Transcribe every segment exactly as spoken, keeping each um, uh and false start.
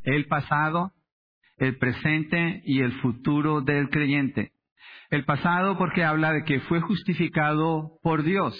el pasado, el presente y el futuro del creyente. El pasado porque habla de que fue justificado por Dios,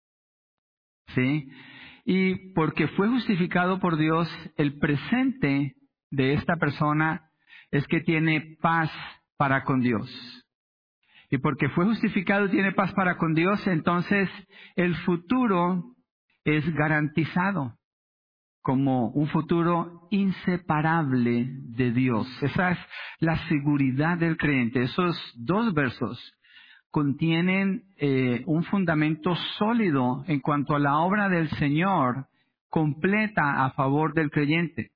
¿sí? Y porque fue justificado por Dios, el presente de esta persona es que tiene paz para con Dios. Y porque fue justificado y tiene paz para con Dios, entonces el futuro es garantizado como un futuro inseparable de Dios. Esa es la seguridad del creyente. Esos dos versos contienen eh, un fundamento sólido en cuanto a la obra del Señor completa a favor del creyente.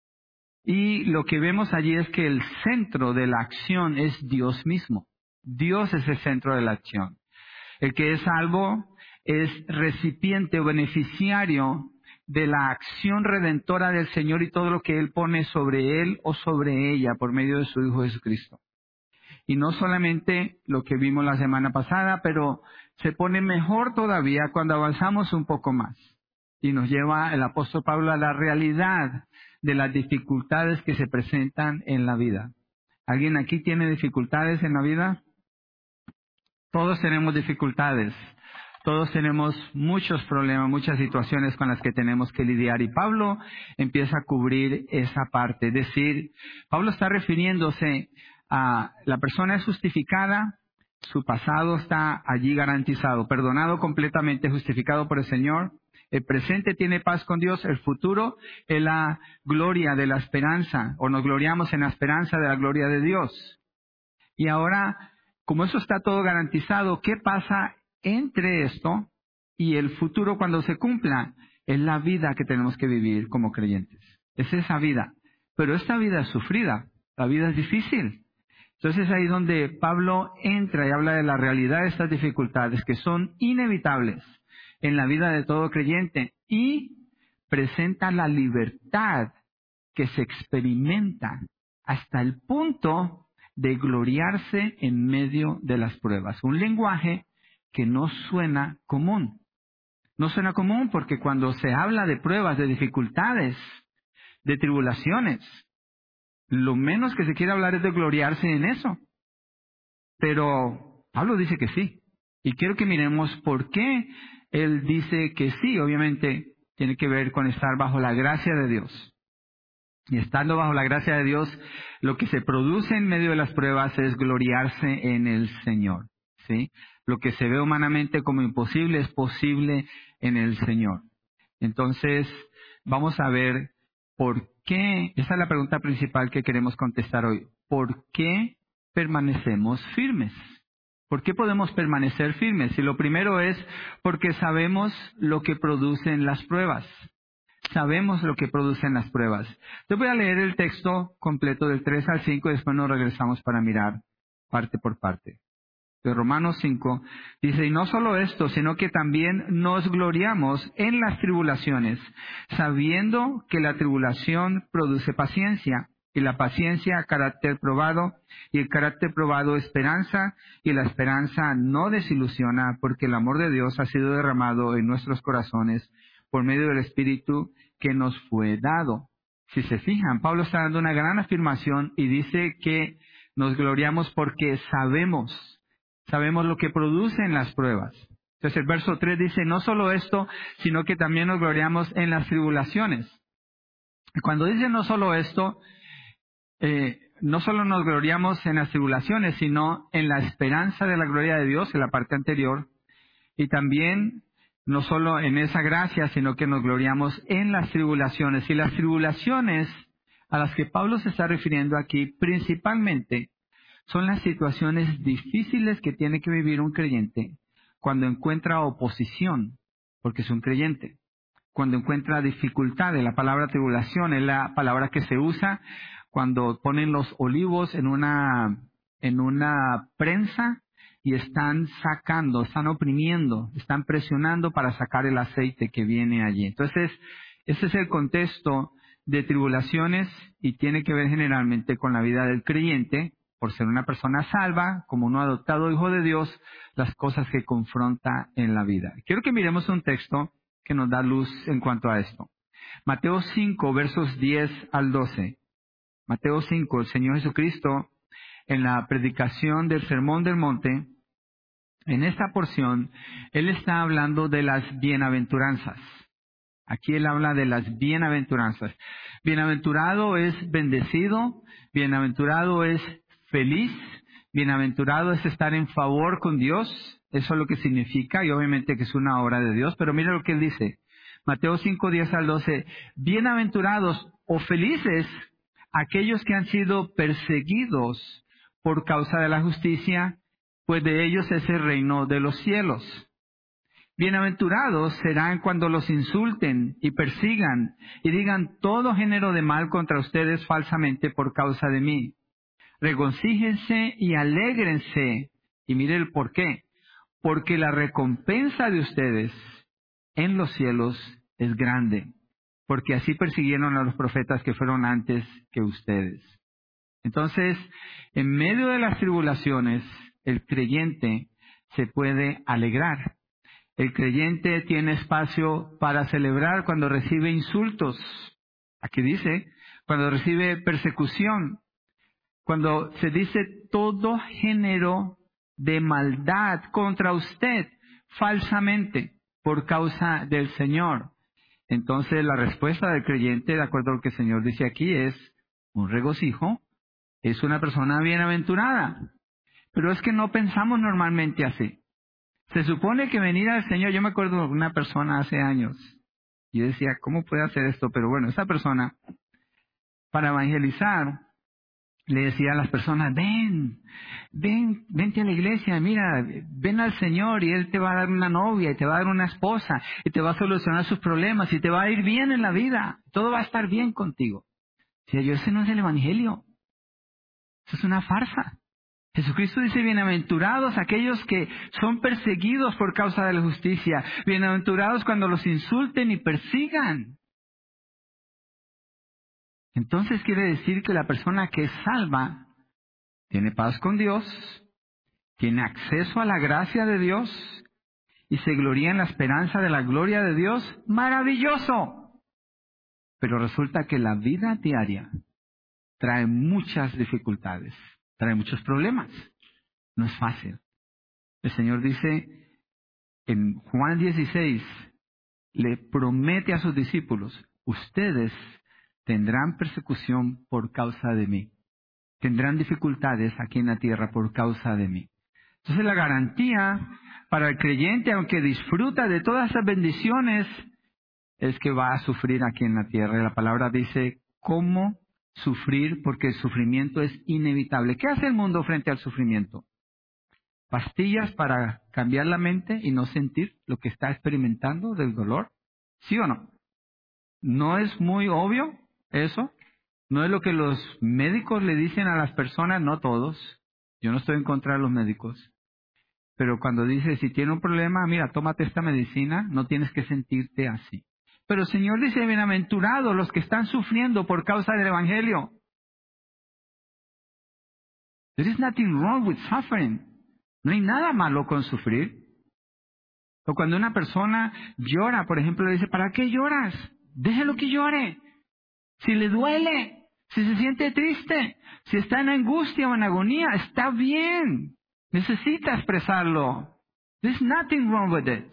Y lo que vemos allí es que el centro de la acción es Dios mismo. Dios es el centro de la acción. El que es salvo es recipiente o beneficiario de la acción redentora del Señor y todo lo que Él pone sobre él o sobre ella por medio de su Hijo Jesucristo. Y no solamente lo que vimos la semana pasada, pero se pone mejor todavía cuando avanzamos un poco más. Y nos lleva el apóstol Pablo a la realidad de las dificultades que se presentan en la vida. ¿Alguien aquí tiene dificultades en la vida? Todos tenemos dificultades. Todos tenemos muchos problemas, muchas situaciones con las que tenemos que lidiar. Y Pablo empieza a cubrir esa parte. Es decir, Pablo está refiriéndose a la persona es justificada, su pasado está allí garantizado, perdonado completamente, justificado por el Señor. El presente tiene paz con Dios, el futuro es la gloria de la esperanza, o nos gloriamos en la esperanza de la gloria de Dios. Y ahora, como eso está todo garantizado, ¿qué pasa entre esto y el futuro cuando se cumpla? Es la vida que tenemos que vivir como creyentes. Es esa vida. Pero esta vida es sufrida, la vida es difícil. Entonces ahí es donde Pablo entra y habla de la realidad de estas dificultades que son inevitables en la vida de todo creyente y presenta la libertad que se experimenta hasta el punto de gloriarse en medio de las pruebas. Un lenguaje que no suena común. No suena común porque cuando se habla de pruebas, de dificultades, de tribulaciones, lo menos que se quiere hablar es de gloriarse en eso. Pero Pablo dice que sí. Y quiero que miremos por qué él dice que sí. Obviamente tiene que ver con estar bajo la gracia de Dios. Y estando bajo la gracia de Dios, lo que se produce en medio de las pruebas es gloriarse en el Señor, ¿sí? Lo que se ve humanamente como imposible es posible en el Señor. Entonces, vamos a ver por qué, esa es la pregunta principal que queremos contestar hoy. ¿Por qué permanecemos firmes? ¿Por qué podemos permanecer firmes? Y lo primero es porque sabemos lo que producen las pruebas. Sabemos lo que producen las pruebas. Yo voy a leer el texto completo del tres al cinco y después nos regresamos para mirar parte por parte. De Romanos cinco dice, y no solo esto, sino que también nos gloriamos en las tribulaciones, sabiendo que la tribulación produce paciencia, y la paciencia carácter probado, y el carácter probado esperanza, y la esperanza no desilusiona, porque el amor de Dios ha sido derramado en nuestros corazones por medio del Espíritu que nos fue dado. Si se fijan, Pablo está dando una gran afirmación y dice que nos gloriamos porque sabemos, sabemos lo que producen las pruebas. Entonces el verso tres dice, no solo esto, sino que también nos gloriamos en las tribulaciones. Y cuando dice no solo esto, eh, no solo nos gloriamos en las tribulaciones, sino en la esperanza de la gloria de Dios, en la parte anterior, y también no solo en esa gracia, sino que nos gloriamos en las tribulaciones. Y las tribulaciones a las que Pablo se está refiriendo aquí, principalmente, son las situaciones difíciles que tiene que vivir un creyente cuando encuentra oposición, porque es un creyente. Cuando encuentra dificultades, la palabra tribulación es la palabra que se usa cuando ponen los olivos en una, en una prensa y están sacando, están oprimiendo, están presionando para sacar el aceite que viene allí. Entonces, ese es el contexto de tribulaciones y tiene que ver generalmente con la vida del creyente, por ser una persona salva, como un adoptado hijo de Dios, las cosas que confronta en la vida. Quiero que miremos un texto que nos da luz en cuanto a esto. Mateo cinco, versos diez al doce. Mateo cinco, el Señor Jesucristo, en la predicación del Sermón del Monte, en esta porción, Él está hablando de las bienaventuranzas. Aquí Él habla de las bienaventuranzas. Bienaventurado es bendecido, bienaventurado es feliz, bienaventurado es estar en favor con Dios. Eso es lo que significa, y obviamente que es una obra de Dios, pero mira lo que Él dice. Mateo cinco, diez al doce. Bienaventurados o felices aquellos que han sido perseguidos por causa de la justicia, pues de ellos es el reino de los cielos. Bienaventurados serán cuando los insulten y persigan y digan todo género de mal contra ustedes falsamente por causa de mí. Regocíjense y alégrense. Y mire el por qué. Porque la recompensa de ustedes en los cielos es grande. Porque así persiguieron a los profetas que fueron antes que ustedes. Entonces, en medio de las tribulaciones, el creyente se puede alegrar. El creyente tiene espacio para celebrar cuando recibe insultos. Aquí dice, cuando recibe persecución, cuando se dice todo género de maldad contra usted falsamente por causa del Señor. Entonces la respuesta del creyente, de acuerdo a lo que el Señor dice aquí, es un regocijo, es una persona bienaventurada. Pero es que no pensamos normalmente así. Se supone que venir al Señor, yo me acuerdo de una persona hace años, y yo decía, ¿cómo puede hacer esto? Pero bueno, esa persona, para evangelizar, le decía a las personas, ven, ven, vente a la iglesia, mira, ven al Señor y Él te va a dar una novia, y te va a dar una esposa, y te va a solucionar sus problemas, y te va a ir bien en la vida, todo va a estar bien contigo. Si yo, ese no es el Evangelio, eso es una farsa. Jesucristo dice, bienaventurados aquellos que son perseguidos por causa de la justicia, bienaventurados cuando los insulten y persigan. Entonces quiere decir que la persona que es salva tiene paz con Dios, tiene acceso a la gracia de Dios y se gloria en la esperanza de la gloria de Dios. ¡Maravilloso! Pero resulta que la vida diaria trae muchas dificultades, trae muchos problemas. No es fácil. El Señor dice en Juan dieciséis, le promete a sus discípulos, ustedes tendrán persecución por causa de mí. Tendrán dificultades aquí en la tierra por causa de mí. Entonces la garantía para el creyente, aunque disfruta de todas esas bendiciones, es que va a sufrir aquí en la tierra. Y la palabra dice cómo sufrir, porque el sufrimiento es inevitable. ¿Qué hace el mundo frente al sufrimiento? ¿Pastillas para cambiar la mente y no sentir lo que está experimentando del dolor? ¿Sí o no? ¿No es muy obvio eso? ¿No es lo que los médicos le dicen a las personas? No todos. Yo no estoy en contra de los médicos. Pero cuando dice, si tiene un problema, mira, tómate esta medicina, no tienes que sentirte así. Pero el Señor dice, bienaventurados los que están sufriendo por causa del Evangelio. There is nothing wrong with suffering. No hay nada malo con sufrir. O cuando una persona llora, por ejemplo, le dice, ¿para qué lloras? Déjelo que llore. Si le duele, si se siente triste, si está en angustia o en agonía, está bien. Necesita expresarlo. There's nothing wrong with it.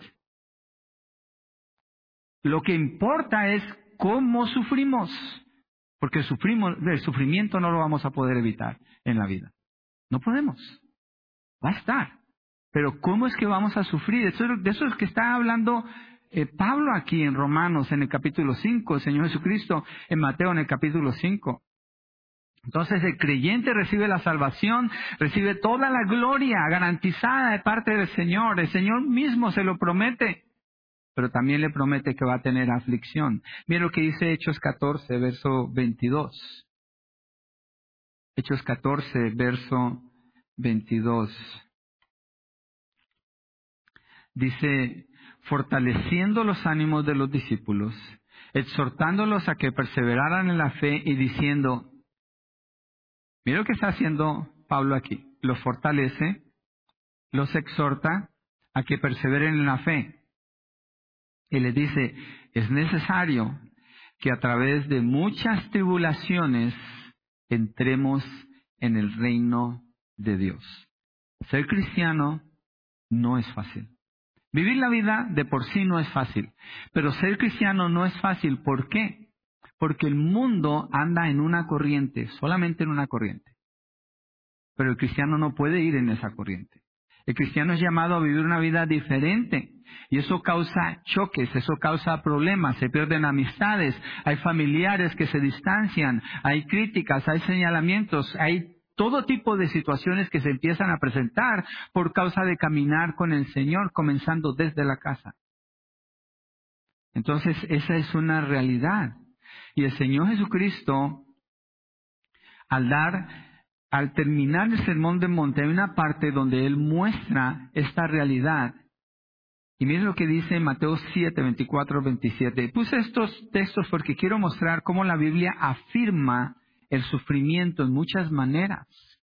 Lo que importa es cómo sufrimos. Porque sufrimos, el sufrimiento no lo vamos a poder evitar en la vida. No podemos. Va a estar. Pero ¿cómo es que vamos a sufrir? Eso, de eso es que está hablando eh, Pablo aquí en Romanos, en el capítulo cinco, el Señor Jesucristo en Mateo en el capítulo cinco. Entonces el creyente recibe la salvación, recibe toda la gloria garantizada de parte del Señor. El Señor mismo se lo promete, pero también le promete que va a tener aflicción. Mira lo que dice Hechos catorce, verso veintidós. Hechos catorce, verso veintidós. Dice, fortaleciendo los ánimos de los discípulos, exhortándolos a que perseveraran en la fe y diciendo, mira lo que está haciendo Pablo aquí, los fortalece, los exhorta a que perseveren en la fe. Y les dice, es necesario que a través de muchas tribulaciones entremos en el reino de Dios. Ser cristiano no es fácil. Vivir la vida de por sí no es fácil, pero ser cristiano no es fácil. ¿Por qué? Porque el mundo anda en una corriente, solamente en una corriente. Pero el cristiano no puede ir en esa corriente. El cristiano es llamado a vivir una vida diferente. Y eso causa choques, eso causa problemas, se pierden amistades, hay familiares que se distancian, hay críticas, hay señalamientos, hay todo tipo de situaciones que se empiezan a presentar por causa de caminar con el Señor, comenzando desde la casa. Entonces, esa es una realidad. Y el Señor Jesucristo, al dar, al terminar el Sermón del Monte, hay una parte donde Él muestra esta realidad. Y miren lo que dice en Mateo siete, veinticuatro, veintisiete. Puse estos textos porque quiero mostrar cómo la Biblia afirma el sufrimiento en muchas maneras.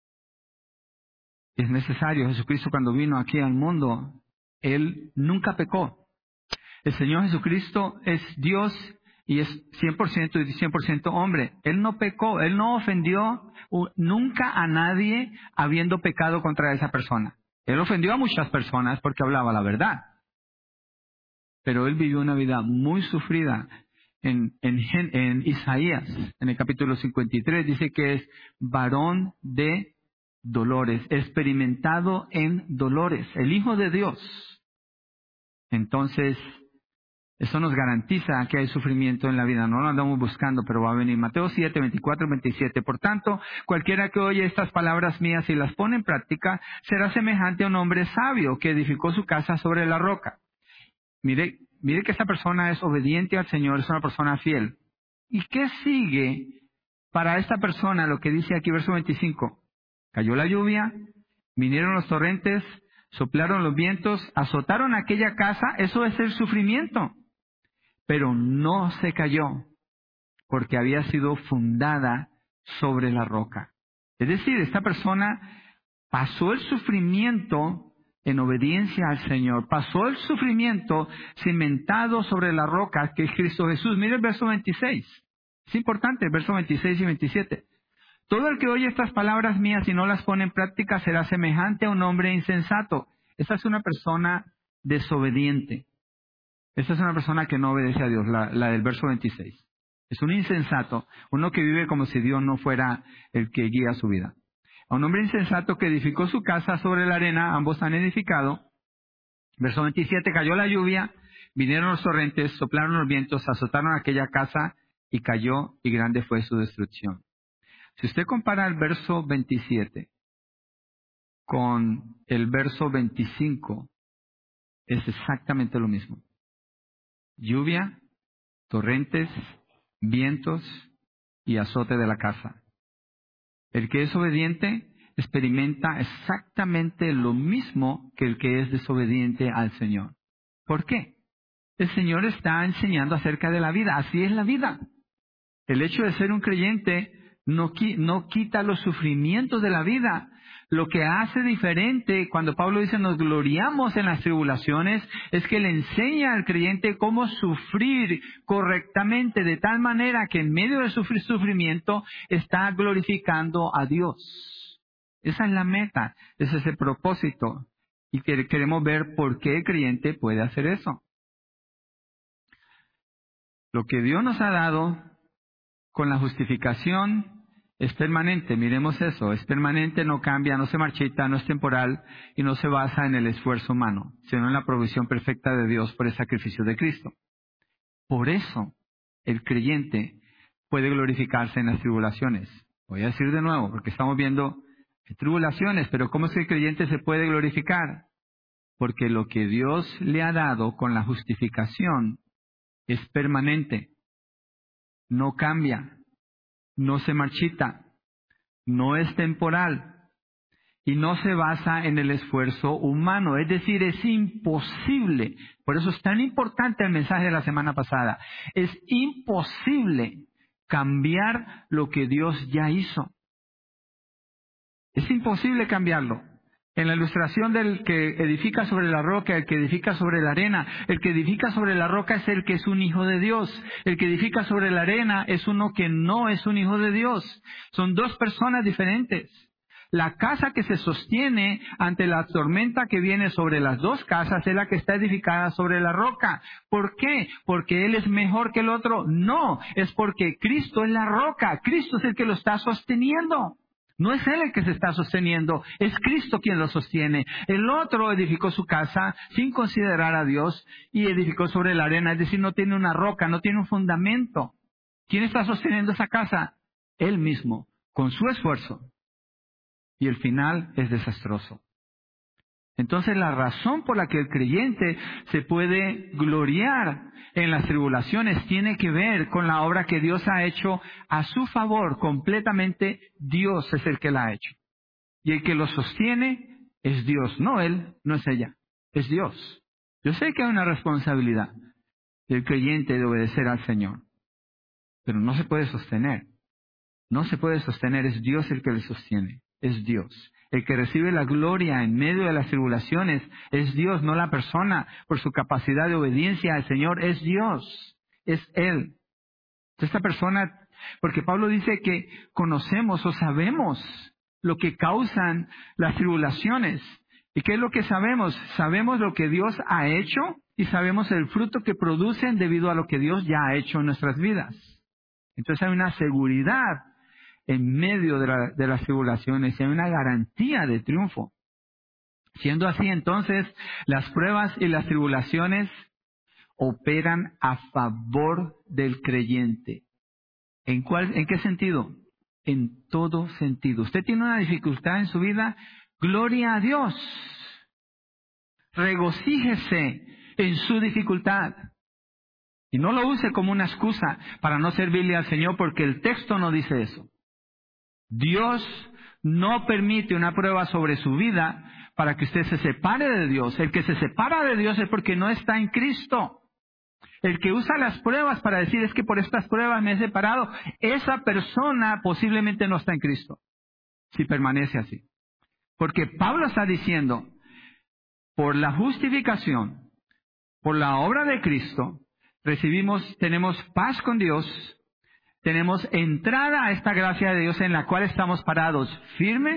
Es necesario. Jesucristo, cuando vino aquí al mundo, Él nunca pecó. El Señor Jesucristo es Dios y es cien por ciento y cien por ciento hombre. Él no pecó, Él no ofendió nunca a nadie habiendo pecado contra esa persona. Él ofendió a muchas personas porque hablaba la verdad. Pero Él vivió una vida muy sufrida. En, en, en Isaías, en el capítulo cincuenta y tres, dice que es varón de dolores, experimentado en dolores, el Hijo de Dios. Entonces, eso nos garantiza que hay sufrimiento en la vida. No lo andamos buscando, pero va a venir. Mateo siete, veinticuatro, veintisiete. Por tanto, cualquiera que oye estas palabras mías y las pone en práctica, será semejante a un hombre sabio que edificó su casa sobre la roca. Mire, mire que esa persona es obediente al Señor, es una persona fiel. ¿Y qué sigue para esta persona? Lo que dice aquí, verso veinticinco. Cayó la lluvia, vinieron los torrentes, soplaron los vientos, azotaron aquella casa. Eso es el sufrimiento. Pero no se cayó, porque había sido fundada sobre la roca. Es decir, esta persona pasó el sufrimiento en obediencia al Señor. Pasó el sufrimiento cimentado sobre la roca que es Cristo Jesús. Mire el verso veintiséis. Es importante el verso veintiséis y veintisiete. Todo el que oye estas palabras mías y no las pone en práctica será semejante a un hombre insensato. Esa es una persona desobediente. Esa es una persona que no obedece a Dios, la, la del verso veintiséis. Es un insensato, uno que vive como si Dios no fuera el que guía su vida. A un hombre insensato que edificó su casa sobre la arena, ambos han edificado. Verso veintisiete, cayó la lluvia, vinieron los torrentes, soplaron los vientos, azotaron aquella casa y cayó y grande fue su destrucción. Si usted compara el verso veintisiete con el verso veinticinco, es exactamente lo mismo. Lluvia, torrentes, vientos y azote de la casa. El que es obediente experimenta exactamente lo mismo que el que es desobediente al Señor. ¿Por qué? El Señor está enseñando acerca de la vida. Así es la vida. El hecho de ser un creyente no, no quita los sufrimientos de la vida. Lo que hace diferente cuando Pablo dice nos gloriamos en las tribulaciones es que le enseña al creyente cómo sufrir correctamente de tal manera que en medio de su sufrimiento está glorificando a Dios. Esa es la meta, ese es el propósito y que queremos ver por qué el creyente puede hacer eso. Lo que Dios nos ha dado con la justificación es permanente, miremos eso, es permanente, no cambia, no se marchita, no es temporal y no se basa en el esfuerzo humano, sino en la provisión perfecta de Dios por el sacrificio de Cristo. Por eso el creyente puede glorificarse en las tribulaciones. Voy a decir de nuevo, porque estamos viendo tribulaciones, pero ¿cómo es que el creyente se puede glorificar? Porque lo que Dios le ha dado con la justificación es permanente, no cambia, no se marchita, no es temporal y no se basa en el esfuerzo humano. Es decir, es imposible. Por eso es tan importante el mensaje de la semana pasada. Es imposible cambiar lo que Dios ya hizo. Es imposible cambiarlo. En la ilustración del que edifica sobre la roca, el que edifica sobre la arena, el que edifica sobre la roca es el que es un hijo de Dios. El que edifica sobre la arena es uno que no es un hijo de Dios. Son dos personas diferentes. La casa que se sostiene ante la tormenta que viene sobre las dos casas es la que está edificada sobre la roca. ¿Por qué? ¿Porque él es mejor que el otro? No, es porque Cristo es la roca. Cristo es el que lo está sosteniendo. No es él el que se está sosteniendo, es Cristo quien lo sostiene. El otro edificó su casa sin considerar a Dios y edificó sobre la arena, es decir, no tiene una roca, no tiene un fundamento. ¿Quién está sosteniendo esa casa? Él mismo, con su esfuerzo. Y el final es desastroso. Entonces la razón por la que el creyente se puede gloriar en las tribulaciones tiene que ver con la obra que Dios ha hecho a su favor. Completamente Dios es el que la ha hecho. Y el que lo sostiene es Dios, no él, no es ella, es Dios. Yo sé que hay una responsabilidad del creyente de obedecer al Señor, pero no se puede sostener. No se puede sostener, es Dios el que le sostiene, es Dios. El que recibe la gloria en medio de las tribulaciones es Dios, no la persona. Por su capacidad de obediencia al Señor es Dios, es Él. Esta persona, porque Pablo dice que conocemos o sabemos lo que causan las tribulaciones. ¿Y qué es lo que sabemos? Sabemos lo que Dios ha hecho y sabemos el fruto que producen debido a lo que Dios ya ha hecho en nuestras vidas. Entonces hay una seguridad en medio de, la, de las tribulaciones, hay una garantía de triunfo. Siendo así, entonces, las pruebas y las tribulaciones operan a favor del creyente. ¿En cuál, en qué sentido? En todo sentido. Usted tiene una dificultad en su vida, gloria a Dios. Regocíjese en su dificultad. Y no lo use como una excusa para no servirle al Señor, porque el texto no dice eso. Dios no permite una prueba sobre su vida para que usted se separe de Dios. El que se separa de Dios es porque no está en Cristo. El que usa las pruebas para decir es que por estas pruebas me he separado, esa persona posiblemente no está en Cristo, si permanece así. Porque Pablo está diciendo, por la justificación, por la obra de Cristo, recibimos, tenemos paz con Dios, tenemos entrada a esta gracia de Dios en la cual estamos parados firmes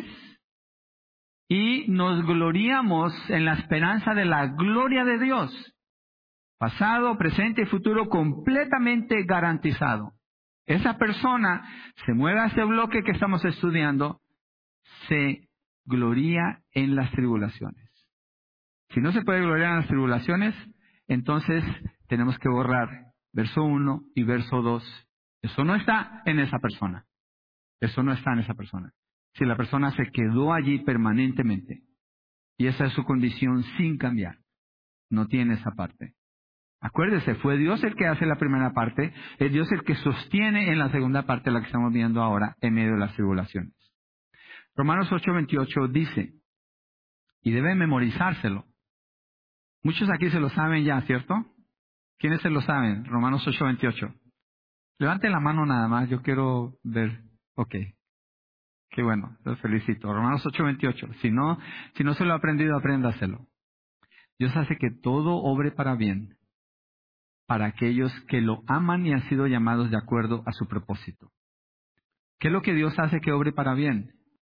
y nos gloriamos en la esperanza de la gloria de Dios. Pasado, presente y futuro completamente garantizado. Esa persona se mueve a este bloque que estamos estudiando, se gloria en las tribulaciones. Si no se puede gloriar en las tribulaciones, entonces tenemos que borrar verso uno y verso dos. Eso no está en esa persona. Eso no está en esa persona. Si la persona se quedó allí permanentemente, y esa es su condición sin cambiar, no tiene esa parte. Acuérdese, fue Dios el que hace la primera parte, es Dios el que sostiene en la segunda parte, la que estamos viendo ahora, en medio de las tribulaciones. Romanos ocho veintiocho dice, y debe memorizárselo. Muchos aquí se lo saben ya, ¿cierto? ¿Quiénes se lo saben? Romanos ocho veintiocho. Levanten la mano nada más, yo quiero ver. Ok. Qué bueno, los felicito. Romanos ocho veintiocho. Si no, si no se lo ha aprendido, apréndaselo. Dios hace que todo obre para bien, para aquellos que lo aman y han sido llamados de acuerdo a su propósito. ¿Qué es lo que Dios hace que obre para bien?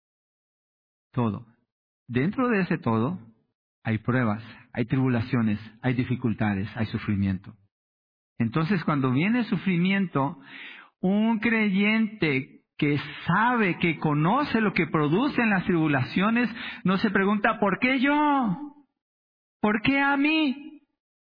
Todo. Dentro de ese todo hay pruebas, hay tribulaciones, hay dificultades, hay sufrimiento. Entonces, cuando viene sufrimiento, un creyente que sabe, que conoce lo que producen las tribulaciones, no se pregunta, ¿por qué yo? ¿Por qué a mí?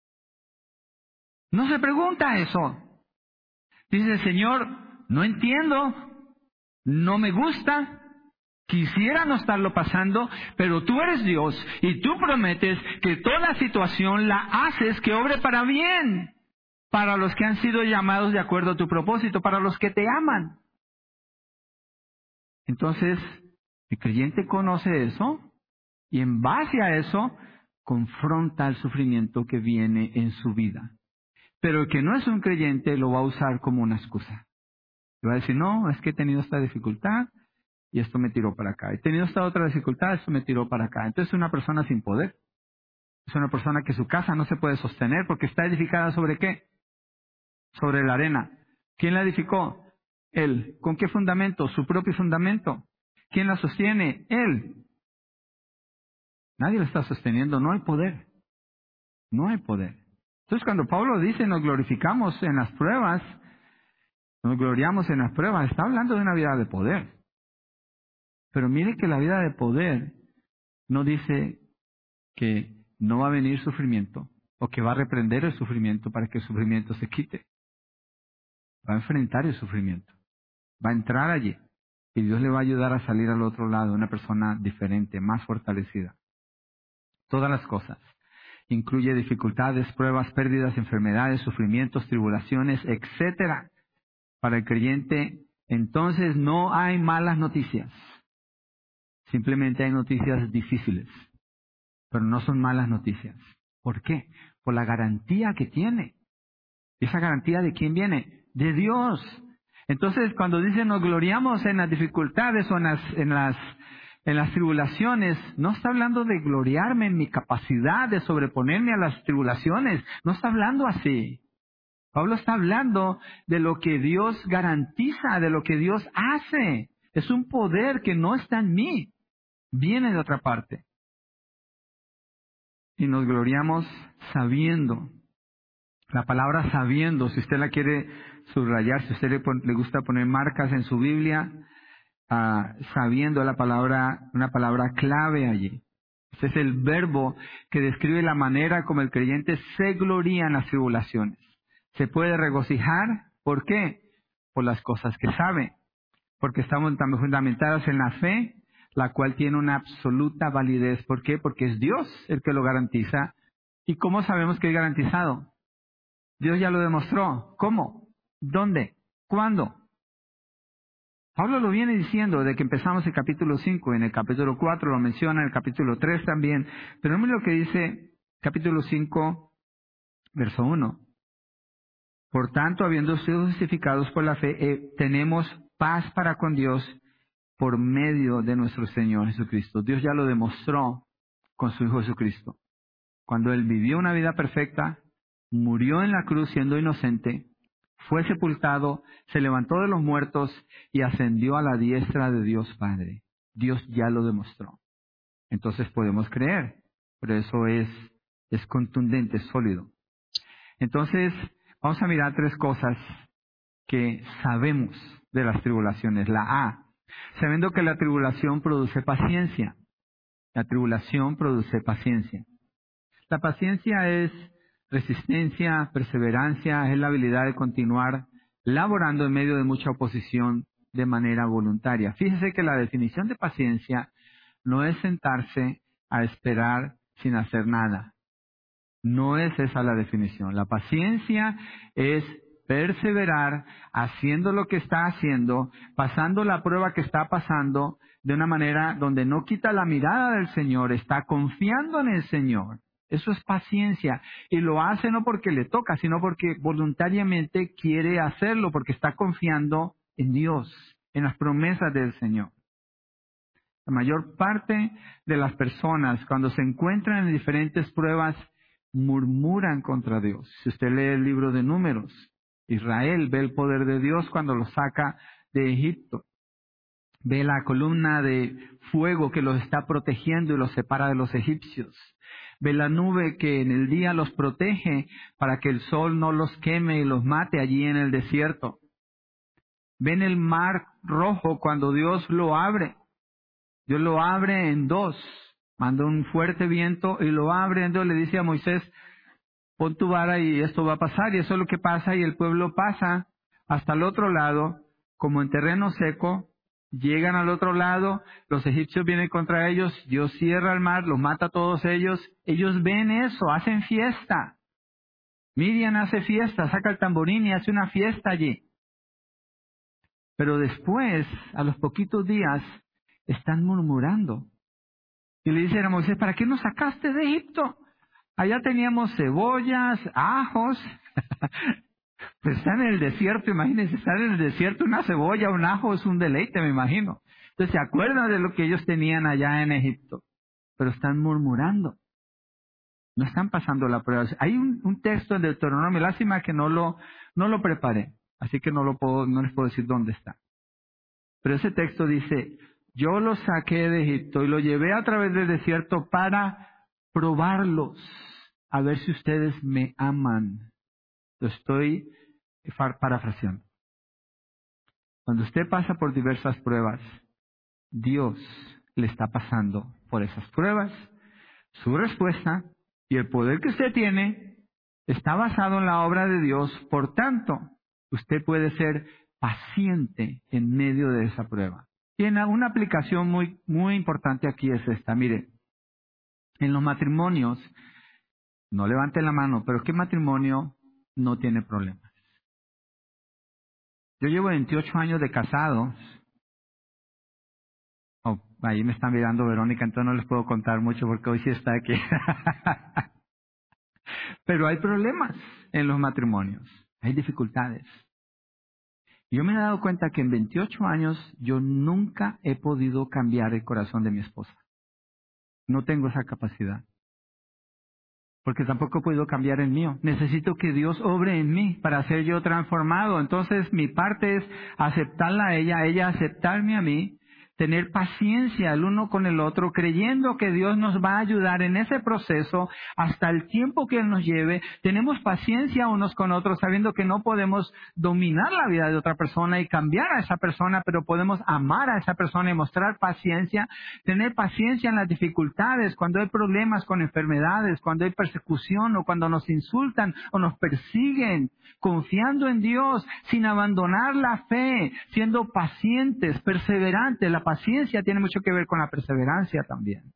No se pregunta eso. Dice, Señor, no entiendo, no me gusta, quisiera no estarlo pasando, pero tú eres Dios y tú prometes que toda situación la haces que obre para bien, para los que han sido llamados de acuerdo a tu propósito, para los que te aman. Entonces, el creyente conoce eso y en base a eso confronta el sufrimiento que viene en su vida. Pero el que no es un creyente lo va a usar como una excusa. Le va a decir, no, es que he tenido esta dificultad, y esto me tiró para acá. He tenido esta otra dificultad, esto me tiró para acá. Entonces es una persona sin poder. Es una persona que su casa no se puede sostener porque está edificada ¿sobre qué? Sobre la arena. ¿Quién la edificó? Él. ¿Con qué fundamento? Su propio fundamento. ¿Quién la sostiene? Él. Nadie la está sosteniendo, no hay poder. No hay poder. Entonces cuando Pablo dice nos glorificamos en las pruebas, nos gloriamos en las pruebas, está hablando de una vida de poder. Pero mire que la vida de poder no dice que no va a venir sufrimiento o que va a reprender el sufrimiento para que el sufrimiento se quite. Va a enfrentar el sufrimiento. Va a entrar allí y Dios le va a ayudar a salir al otro lado, una persona diferente, más fortalecida. Todas las cosas. Incluye dificultades, pruebas, pérdidas, enfermedades, sufrimientos, tribulaciones, etcétera. Para el creyente, entonces no hay malas noticias. Simplemente hay noticias difíciles, pero no son malas noticias. ¿Por qué? Por la garantía que tiene. ¿Esa garantía de quién viene? De Dios. Entonces, cuando dice nos gloriamos en las dificultades o en las, en las, en las tribulaciones, no está hablando de gloriarme en mi capacidad de sobreponerme a las tribulaciones. No está hablando así. Pablo está hablando de lo que Dios garantiza, de lo que Dios hace. Es un poder que no está en mí. Viene de otra parte. Y nos gloriamos sabiendo. La palabra sabiendo, si usted la quiere subrayar, si a usted le, pon, le gusta poner marcas en su Biblia, uh, sabiendo la palabra, una palabra clave allí. Ese es el verbo que describe la manera como el creyente se gloría en las tribulaciones. Se puede regocijar, ¿por qué? Por las cosas que sabe. Porque estamos también fundamentados en la fe, la cual tiene una absoluta validez. ¿Por qué? Porque es Dios el que lo garantiza. ¿Y cómo sabemos que es garantizado? Dios ya lo demostró. ¿Cómo? ¿Dónde? ¿Cuándo? Pablo lo viene diciendo desde que empezamos el capítulo cinco. En el capítulo cuatro lo menciona, en el capítulo tres también. Pero mira lo que dice capítulo cinco, verso uno. Por tanto, habiendo sido justificados por la fe, eh, tenemos paz para con Dios por medio de nuestro Señor Jesucristo. Dios ya lo demostró con su Hijo Jesucristo. Cuando Él vivió una vida perfecta, murió en la cruz siendo inocente, fue sepultado, se levantó de los muertos y ascendió a la diestra de Dios Padre. Dios ya lo demostró. Entonces podemos creer, pero eso es, es contundente, es sólido. Entonces, vamos a mirar tres cosas que sabemos de las tribulaciones. La A, sabiendo que la tribulación produce paciencia. La tribulación produce paciencia. La paciencia es resistencia, perseverancia, es la habilidad de continuar laborando en medio de mucha oposición de manera voluntaria. Fíjese que la definición de paciencia no es sentarse a esperar sin hacer nada. No es esa la definición. La paciencia es perseverar haciendo lo que está haciendo, pasando la prueba que está pasando de una manera donde no quita la mirada del Señor, está confiando en el Señor. Eso es paciencia. Y lo hace no porque le toca, sino porque voluntariamente quiere hacerlo, porque está confiando en Dios, en las promesas del Señor. La mayor parte de las personas, cuando se encuentran en diferentes pruebas, murmuran contra Dios. Si usted lee el libro de Números, Israel ve el poder de Dios cuando lo saca de Egipto. Ve la columna de fuego que los está protegiendo y los separa de los egipcios. Ve la nube que en el día los protege para que el sol no los queme y los mate allí en el desierto. Ven el mar rojo cuando Dios lo abre. Dios lo abre en dos. Manda un fuerte viento y lo abre en dos. Le dice a Moisés, pon tu vara y esto va a pasar. Y eso es lo que pasa y el pueblo pasa hasta el otro lado, como en terreno seco. Llegan al otro lado, los egipcios vienen contra ellos, Dios cierra el mar, los mata a todos ellos. Ellos ven eso, hacen fiesta. Miriam hace fiesta, saca el tamborín y hace una fiesta allí. Pero después, a los poquitos días, están murmurando. Y le dicen a Moisés, ¿para qué nos sacaste de Egipto? Allá teníamos cebollas, ajos, Pues están en el desierto, imagínense, estar en el desierto, una cebolla, un ajo es un deleite, me imagino. Entonces se acuerdan de lo que ellos tenían allá en Egipto, pero están murmurando. No están pasando la prueba. Hay un, un texto en Deuteronomio, lástima que no lo, no lo preparé, así que no lo puedo, no les puedo decir dónde está. Pero ese texto dice, yo los saqué de Egipto y los llevé a través del desierto para probarlos, a ver si ustedes me aman. Lo estoy parafraseando. Cuando usted pasa por diversas pruebas, Dios le está pasando por esas pruebas. Su respuesta y el poder que usted tiene está basado en la obra de Dios. Por tanto, usted puede ser paciente en medio de esa prueba. Y en una aplicación muy, muy importante aquí es esta. Mire, en los matrimonios, no levanten la mano, pero ¿qué matrimonio no tiene problemas? Yo llevo veintiocho años de casados. Oh, ahí me están mirando Verónica, entonces no les puedo contar mucho porque hoy sí está aquí. Pero hay problemas en los matrimonios, hay dificultades. Yo me he dado cuenta que en veintiocho años yo nunca he podido cambiar el corazón de mi esposa. No tengo esa capacidad. Porque tampoco he podido cambiar el mío. Necesito que Dios obre en mí para ser yo transformado. Entonces mi parte es aceptarla a ella, ella aceptarme a mí, tener paciencia el uno con el otro, creyendo que Dios nos va a ayudar en ese proceso hasta el tiempo que Él nos lleve. Tenemos paciencia unos con otros, sabiendo que no podemos dominar la vida de otra persona y cambiar a esa persona, pero podemos amar a esa persona y mostrar paciencia, tener paciencia en las dificultades, cuando hay problemas con enfermedades, cuando hay persecución o cuando nos insultan o nos persiguen, confiando en Dios, sin abandonar la fe, siendo pacientes, perseverantes. La paciencia tiene mucho que ver con la perseverancia también.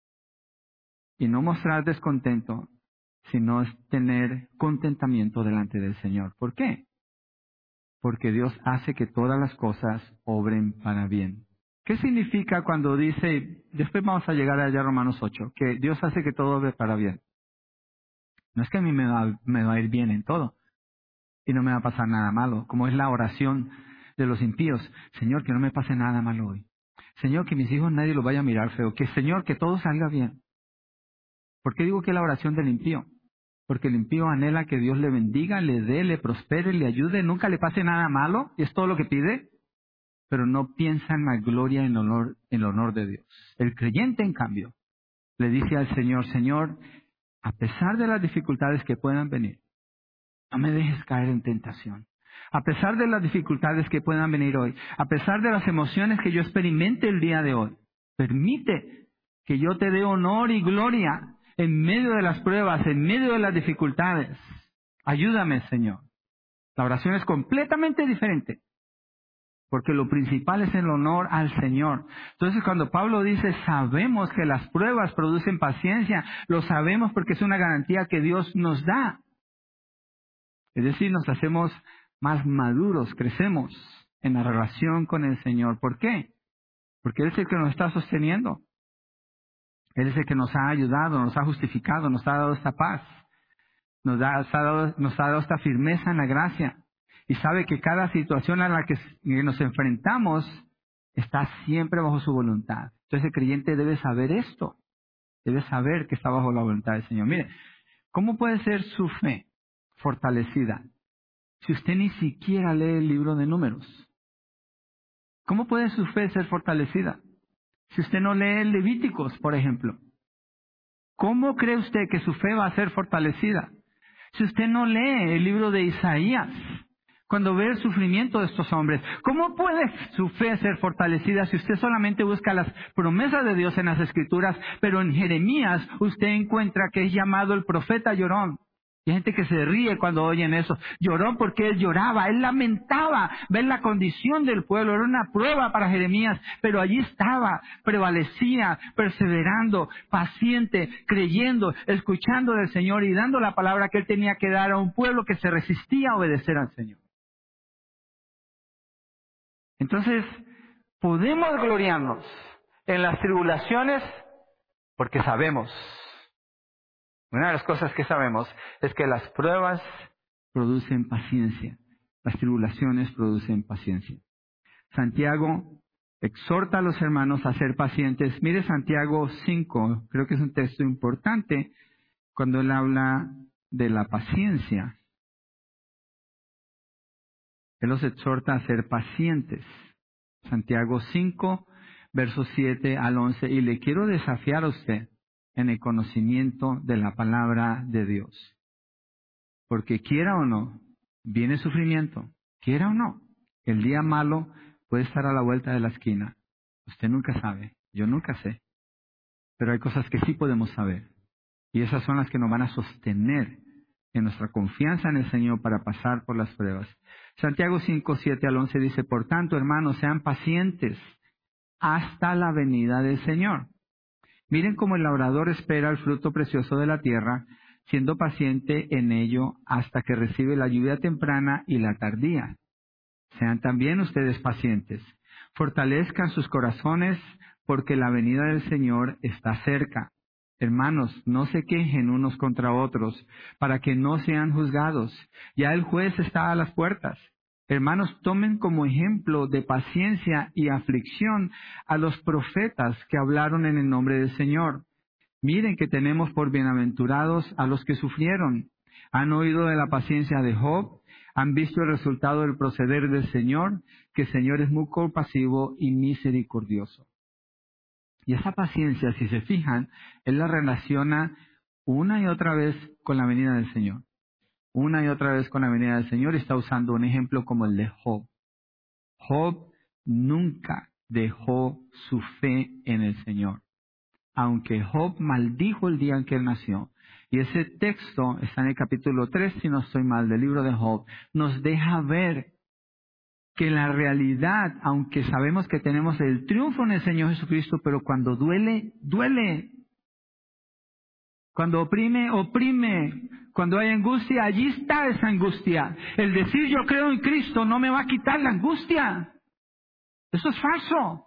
Y no mostrar descontento, sino es tener contentamiento delante del Señor. ¿Por qué? Porque Dios hace que todas las cosas obren para bien. ¿Qué significa cuando dice, después vamos a llegar allá a Romanos ocho, que Dios hace que todo obre para bien? No es que a mí me va, me va a ir bien en todo y no me va a pasar nada malo, como es la oración de los impíos. Señor, que no me pase nada malo hoy. Señor, que mis hijos nadie los vaya a mirar feo. Que Señor, que todo salga bien. ¿Por qué digo que es la oración del impío? Porque el impío anhela que Dios le bendiga, le dé, le prospere, le ayude, nunca le pase nada malo, y es todo lo que pide, pero no piensa en la gloria y en el honor, en el honor de Dios. El creyente, en cambio, le dice al Señor, Señor, a pesar de las dificultades que puedan venir, no me dejes caer en tentación. A pesar de las dificultades que puedan venir hoy, a pesar de las emociones que yo experimente el día de hoy, permite que yo te dé honor y gloria en medio de las pruebas, en medio de las dificultades. Ayúdame, Señor. La oración es completamente diferente, porque lo principal es el honor al Señor. Entonces, cuando Pablo dice, sabemos que las pruebas producen paciencia, lo sabemos porque es una garantía que Dios nos da. Es decir, nos hacemos más maduros, crecemos en la relación con el Señor. ¿Por qué? Porque Él es el que nos está sosteniendo. Él es el que nos ha ayudado, nos ha justificado, nos ha dado esta paz, nos, da, nos, ha, dado, nos ha dado esta firmeza en la gracia. Y sabe que cada situación a la que nos enfrentamos está siempre bajo su voluntad. Entonces el creyente debe saber esto, debe saber que está bajo la voluntad del Señor. Mire, ¿cómo puede ser su fe fortalecida si usted ni siquiera lee el libro de Números? ¿Cómo puede su fe ser fortalecida si usted no lee Levíticos, por ejemplo? ¿Cómo cree usted que su fe va a ser fortalecida si usted no lee el libro de Isaías? Cuando ve el sufrimiento de estos hombres, ¿cómo puede su fe ser fortalecida si usted solamente busca las promesas de Dios en las Escrituras, pero en Jeremías usted encuentra que es llamado el profeta llorón? Y hay gente que se ríe cuando oyen eso. Lloró porque él lloraba, él lamentaba ver la condición del pueblo. Era una prueba para Jeremías, pero allí estaba, prevalecía, perseverando, paciente, creyendo, escuchando del Señor y dando la palabra que él tenía que dar a un pueblo que se resistía a obedecer al Señor. Entonces, podemos gloriarnos en las tribulaciones porque sabemos. Una de las cosas que sabemos es que las pruebas producen paciencia. Las tribulaciones producen paciencia. Santiago exhorta a los hermanos a ser pacientes. Mire Santiago cinco, creo que es un texto importante cuando él habla de la paciencia. Él los exhorta a ser pacientes. Santiago cinco, versos siete al once. Y le quiero desafiar a usted en el conocimiento de la palabra de Dios. Porque quiera o no, viene sufrimiento. Quiera o no, el día malo puede estar a la vuelta de la esquina. Usted nunca sabe, yo nunca sé. Pero hay cosas que sí podemos saber. Y esas son las que nos van a sostener en nuestra confianza en el Señor para pasar por las pruebas. Santiago cinco, siete al once dice, por tanto, hermanos, sean pacientes hasta la venida del Señor. Miren cómo el labrador espera el fruto precioso de la tierra, siendo paciente en ello hasta que recibe la lluvia temprana y la tardía. Sean también ustedes pacientes. Fortalezcan sus corazones, porque la venida del Señor está cerca. Hermanos, no se quejen unos contra otros, para que no sean juzgados. Ya el juez está a las puertas. Hermanos, tomen como ejemplo de paciencia y aflicción a los profetas que hablaron en el nombre del Señor. Miren que tenemos por bienaventurados a los que sufrieron. Han oído de la paciencia de Job, han visto el resultado del proceder del Señor, que el Señor es muy compasivo y misericordioso. Y esa paciencia, si se fijan, Él la relaciona una y otra vez con la venida del Señor. Una y otra vez con la venida del Señor. Está usando un ejemplo como el de Job. Job nunca dejó su fe en el Señor. Aunque Job maldijo el día en que él nació. Y ese texto está en el capítulo tres, si no estoy mal, del libro de Job. Nos deja ver que la realidad, aunque sabemos que tenemos el triunfo en el Señor Jesucristo, pero cuando duele, duele. Cuando oprime, oprime. Cuando hay angustia, allí está esa angustia. El decir yo creo en Cristo no me va a quitar la angustia. Eso es falso.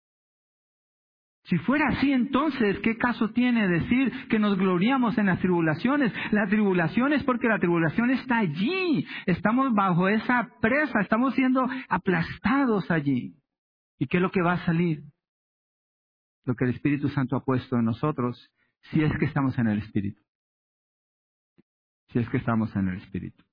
Si fuera así, entonces, ¿qué caso tiene decir que nos gloriamos en las tribulaciones? La tribulación es porque la tribulación está allí. Estamos bajo esa presa, estamos siendo aplastados allí. ¿Y qué es lo que va a salir? Lo que el Espíritu Santo ha puesto en nosotros, si es que estamos en el Espíritu. Si es que estamos en el Espíritu.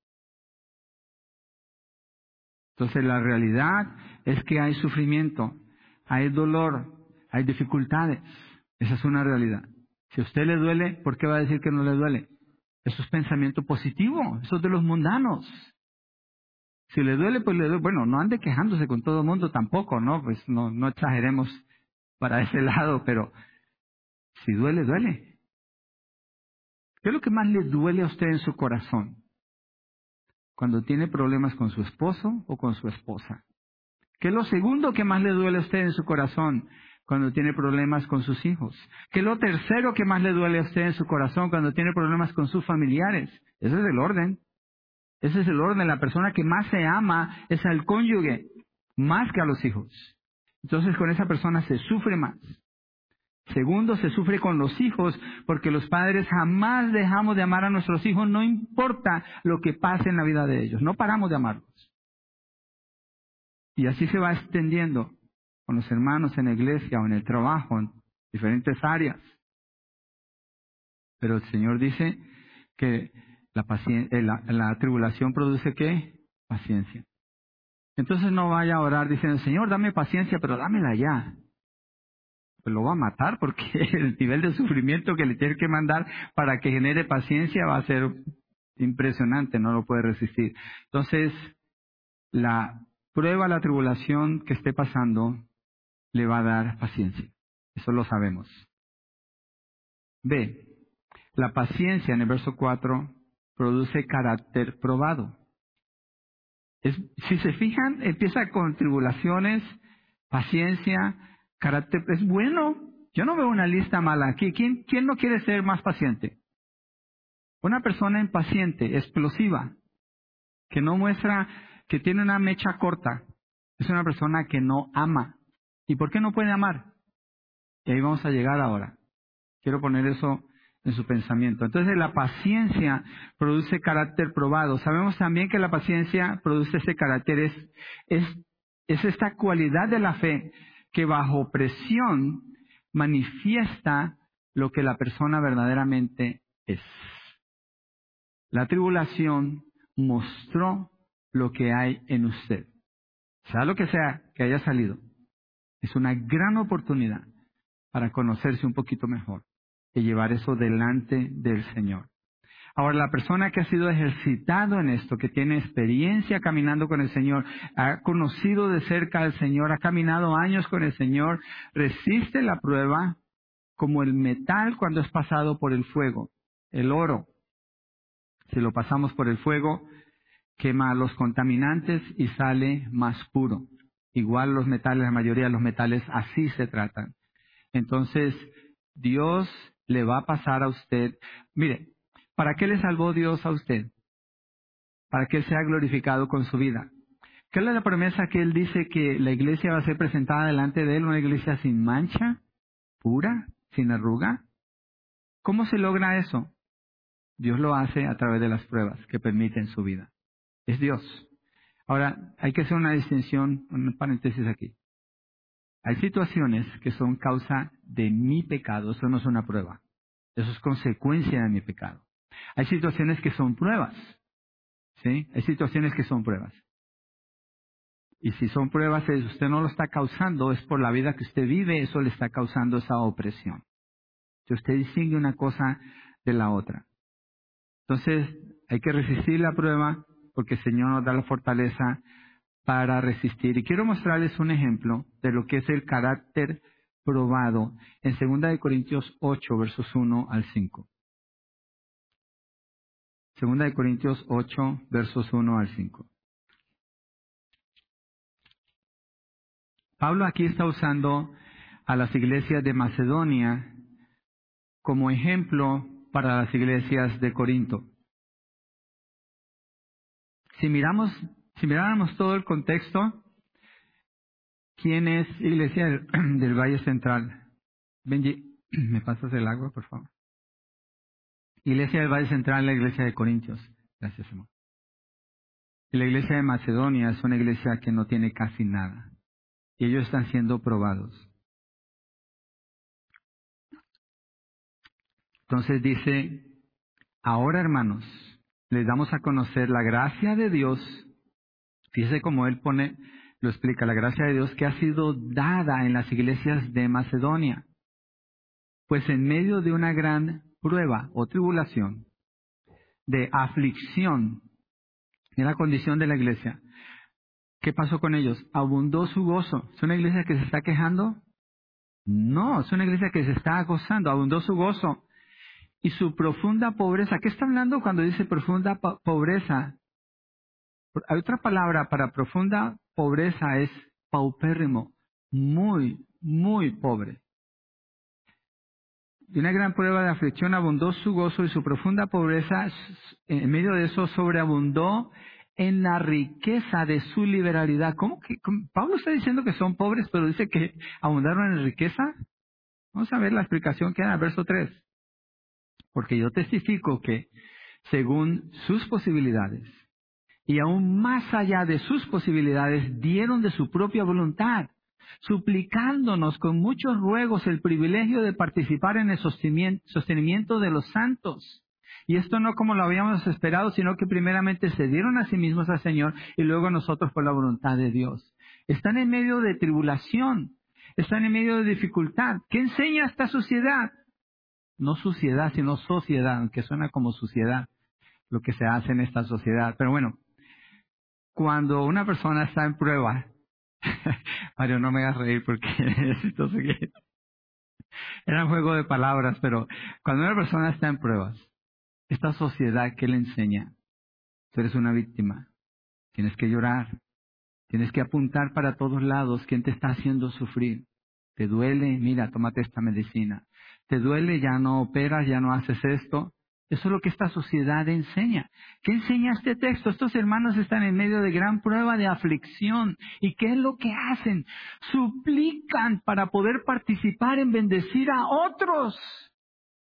Entonces, la realidad es que hay sufrimiento, hay dolor, hay dificultades. Esa es una realidad. Si a usted le duele, ¿por qué va a decir que no le duele? Eso es pensamiento positivo. Eso es de los mundanos. Si le duele, pues le duele. Bueno, no ande quejándose con todo el mundo tampoco, ¿no? Pues no, no exageremos para ese lado, pero si duele, duele. ¿Qué es lo que más le duele a usted en su corazón? Cuando tiene problemas con su esposo o con su esposa. ¿Qué es lo segundo que más le duele a usted en su corazón? Cuando tiene problemas con sus hijos. ¿Qué es lo tercero que más le duele a usted en su corazón cuando tiene problemas con sus familiares? Ese es el orden. Ese es el orden. La persona que más se ama es al cónyuge, más que a los hijos. Entonces con esa persona se sufre más. Segundo, se sufre con los hijos, porque los padres jamás dejamos de amar a nuestros hijos, no importa lo que pase en la vida de ellos. No paramos de amarlos. Y así se va extendiendo con los hermanos en la iglesia o en el trabajo, en diferentes áreas. Pero el Señor dice que la, pacien- eh, la, la tribulación produce ¿qué? Paciencia. Entonces no vaya a orar diciendo, Señor, dame paciencia, pero dámela ya. Pues lo va a matar porque el nivel de sufrimiento que le tiene que mandar para que genere paciencia va a ser impresionante, no lo puede resistir. Entonces, la prueba, la tribulación que esté pasando, le va a dar paciencia. Eso lo sabemos. B. La paciencia, en el verso cuatro, produce carácter probado. Es, si se fijan, empieza con tribulaciones, paciencia, carácter. Es bueno. Yo no veo una lista mala aquí. ¿Quién, quién no quiere ser más paciente? Una persona impaciente, explosiva, que no muestra, que tiene una mecha corta, es una persona que no ama. ¿Y por qué no puede amar? Y ahí vamos a llegar ahora. Quiero poner eso en su pensamiento. Entonces la paciencia produce carácter probado. Sabemos también que la paciencia produce ese carácter, es, es, es esta cualidad de la fe que bajo presión manifiesta lo que la persona verdaderamente es. La tribulación mostró lo que hay en usted. Sea lo que sea que haya salido, es una gran oportunidad para conocerse un poquito mejor y llevar eso delante del Señor. Ahora, la persona que ha sido ejercitado en esto, que tiene experiencia caminando con el Señor, ha conocido de cerca al Señor, ha caminado años con el Señor, resiste la prueba como el metal cuando es pasado por el fuego. El oro, si lo pasamos por el fuego, quema los contaminantes y sale más puro. Igual los metales, la mayoría de los metales así se tratan. Entonces, Dios le va a pasar a usted. Mire, ¿para qué le salvó Dios a usted? Para que Él sea glorificado con su vida. ¿Qué es la promesa que Él dice que la iglesia va a ser presentada delante de Él? Una iglesia sin mancha, pura, sin arruga. ¿Cómo se logra eso? Dios lo hace a través de las pruebas que permiten su vida. Es Dios. Ahora, hay que hacer una distinción, un paréntesis aquí. Hay situaciones que son causa de mi pecado, eso no es una prueba. Eso es consecuencia de mi pecado. Hay situaciones que son pruebas, ¿sí? Hay situaciones que son pruebas. Y si son pruebas, es, usted no lo está causando, es por la vida que usted vive, eso le está causando esa opresión. Si usted distingue una cosa de la otra. Entonces, hay que resistir la prueba porque el Señor nos da la fortaleza para resistir. Y quiero mostrarles un ejemplo de lo que es el carácter probado en segunda de Corintios ocho, versos uno al cinco. segunda de Corintios ocho, versos uno al cinco. Pablo aquí está usando a las iglesias de Macedonia como ejemplo para las iglesias de Corinto. Si miramos, si miráramos todo el contexto, ¿quién es iglesia del, del Valle Central? Benji, ¿me pasas el agua, por favor? Iglesia del Valle Central, la iglesia de Corintios. Gracias, hermano. Y la iglesia de Macedonia es una iglesia que no tiene casi nada. Y ellos están siendo probados. Entonces dice, ahora hermanos, les damos a conocer la gracia de Dios. Fíjese cómo él pone, lo explica, la gracia de Dios que ha sido dada en las iglesias de Macedonia. Pues en medio de una gran prueba o tribulación, de aflicción, en la condición de la iglesia, ¿qué pasó con ellos? Abundó su gozo. ¿Es una iglesia que se está quejando? No, es una iglesia que se está gozando. Abundó su gozo. Y su profunda pobreza. ¿Qué está hablando cuando dice profunda po- pobreza? Hay otra palabra para profunda pobreza, es paupérrimo. Muy, muy pobre. Y una gran prueba de aflicción abundó su gozo y su profunda pobreza, en medio de eso, sobreabundó en la riqueza de su liberalidad. ¿Cómo que cómo? Pablo está diciendo que son pobres, pero dice que abundaron en riqueza? Vamos a ver la explicación que da en el verso tres. Porque yo testifico que según sus posibilidades y aún más allá de sus posibilidades, dieron de su propia voluntad, suplicándonos con muchos ruegos el privilegio de participar en el sostenimiento de los santos. Y esto no como lo habíamos esperado, sino que primeramente se dieron a sí mismos al Señor y luego nosotros por la voluntad de Dios. Están en medio de tribulación, están en medio de dificultad. ¿Qué enseña esta sociedad? No suciedad, sino sociedad, aunque suena como suciedad lo que se hace en esta sociedad. Pero bueno, cuando una persona está en prueba, Mario, no me hagas reír porque necesito seguir. Era un juego de palabras, pero cuando una persona está en pruebas, esta sociedad que le enseña, tú eres una víctima, tienes que llorar, tienes que apuntar para todos lados quién te está haciendo sufrir. ¿Te duele? Mira, tómate esta medicina. ¿Te duele? Ya no operas, ya no haces esto. Eso es lo que esta sociedad enseña. ¿Qué enseña este texto? Estos hermanos están en medio de gran prueba de aflicción. ¿Y qué es lo que hacen? Suplican para poder participar en bendecir a otros.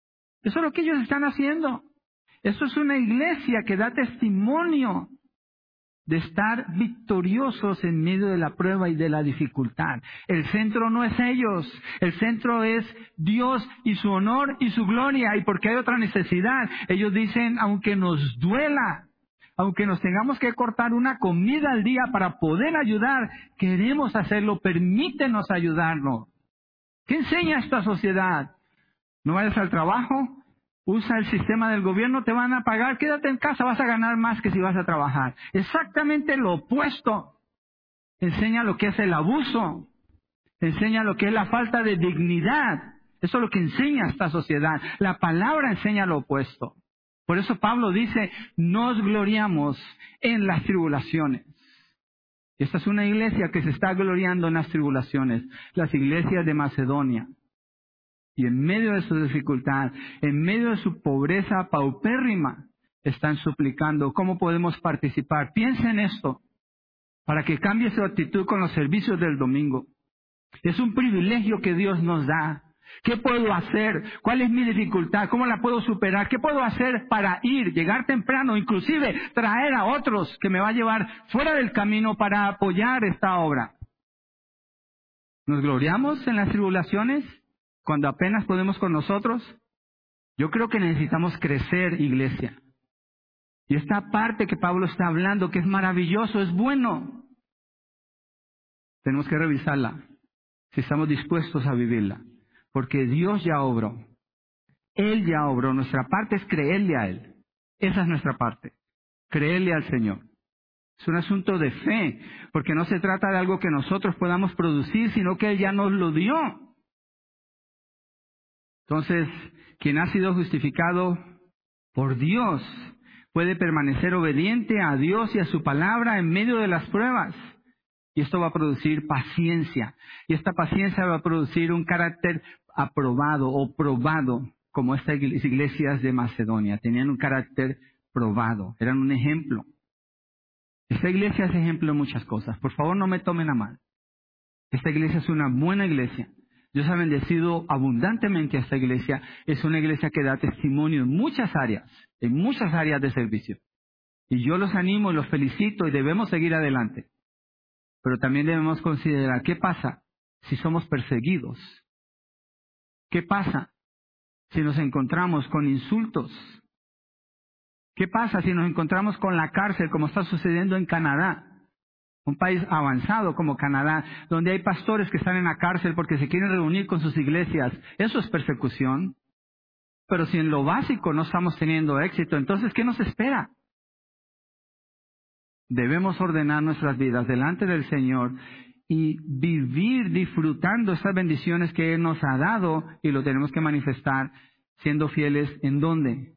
Eso es lo que ellos están haciendo. Eso es una iglesia que da testimonio de estar victoriosos en medio de la prueba y de la dificultad. El centro no es ellos, el centro es Dios y su honor y su gloria. Y porque hay otra necesidad, ellos dicen, aunque nos duela, aunque nos tengamos que cortar una comida al día para poder ayudar, queremos hacerlo, permítenos ayudarnos. ¿Qué enseña esta sociedad? No vayas al trabajo, usa el sistema del gobierno, te van a pagar, quédate en casa, vas a ganar más que si vas a trabajar. Exactamente lo opuesto. Enseña lo que es el abuso, enseña lo que es la falta de dignidad. Eso es lo que enseña esta sociedad. La palabra enseña lo opuesto. Por eso Pablo dice, nos gloriamos en las tribulaciones. Esta es una iglesia que se está gloriando en las tribulaciones, las iglesias de Macedonia. Y en medio de su dificultad, en medio de su pobreza paupérrima, están suplicando cómo podemos participar. Piensa en esto, para que cambie su actitud con los servicios del domingo. Es un privilegio que Dios nos da. ¿Qué puedo hacer? ¿Cuál es mi dificultad? ¿Cómo la puedo superar? ¿Qué puedo hacer para ir, llegar temprano, inclusive traer a otros que me va a llevar fuera del camino para apoyar esta obra? ¿Nos gloriamos en las tribulaciones cuando apenas podemos con nosotros? Yo creo que necesitamos crecer, iglesia. Y esta parte que Pablo está hablando, que es maravilloso, es bueno, tenemos que revisarla, si estamos dispuestos a vivirla. Porque Dios ya obró. Él ya obró. Nuestra parte es creerle a Él. Esa es nuestra parte. Creerle al Señor. Es un asunto de fe, porque no se trata de algo que nosotros podamos producir, sino que Él ya nos lo dio. Entonces, quien ha sido justificado por Dios puede permanecer obediente a Dios y a su palabra en medio de las pruebas. Y esto va a producir paciencia. Y esta paciencia va a producir un carácter aprobado o probado, como estas iglesias de Macedonia. Tenían un carácter probado. Eran un ejemplo. Esta iglesia es ejemplo de muchas cosas. Por favor, no me tomen a mal. Esta iglesia es una buena iglesia. Dios ha bendecido abundantemente a esta iglesia. Es una iglesia que da testimonio en muchas áreas, en muchas áreas de servicio. Y yo los animo y los felicito y debemos seguir adelante. Pero también debemos considerar qué pasa si somos perseguidos. ¿Qué pasa si nos encontramos con insultos? ¿Qué pasa si nos encontramos con la cárcel, como está sucediendo en Canadá? Un país avanzado como Canadá, donde hay pastores que están en la cárcel porque se quieren reunir con sus iglesias. Eso es persecución. Pero si en lo básico no estamos teniendo éxito, entonces, ¿qué nos espera? Debemos ordenar nuestras vidas delante del Señor y vivir disfrutando esas bendiciones que Él nos ha dado, y lo tenemos que manifestar siendo fieles ¿en dónde?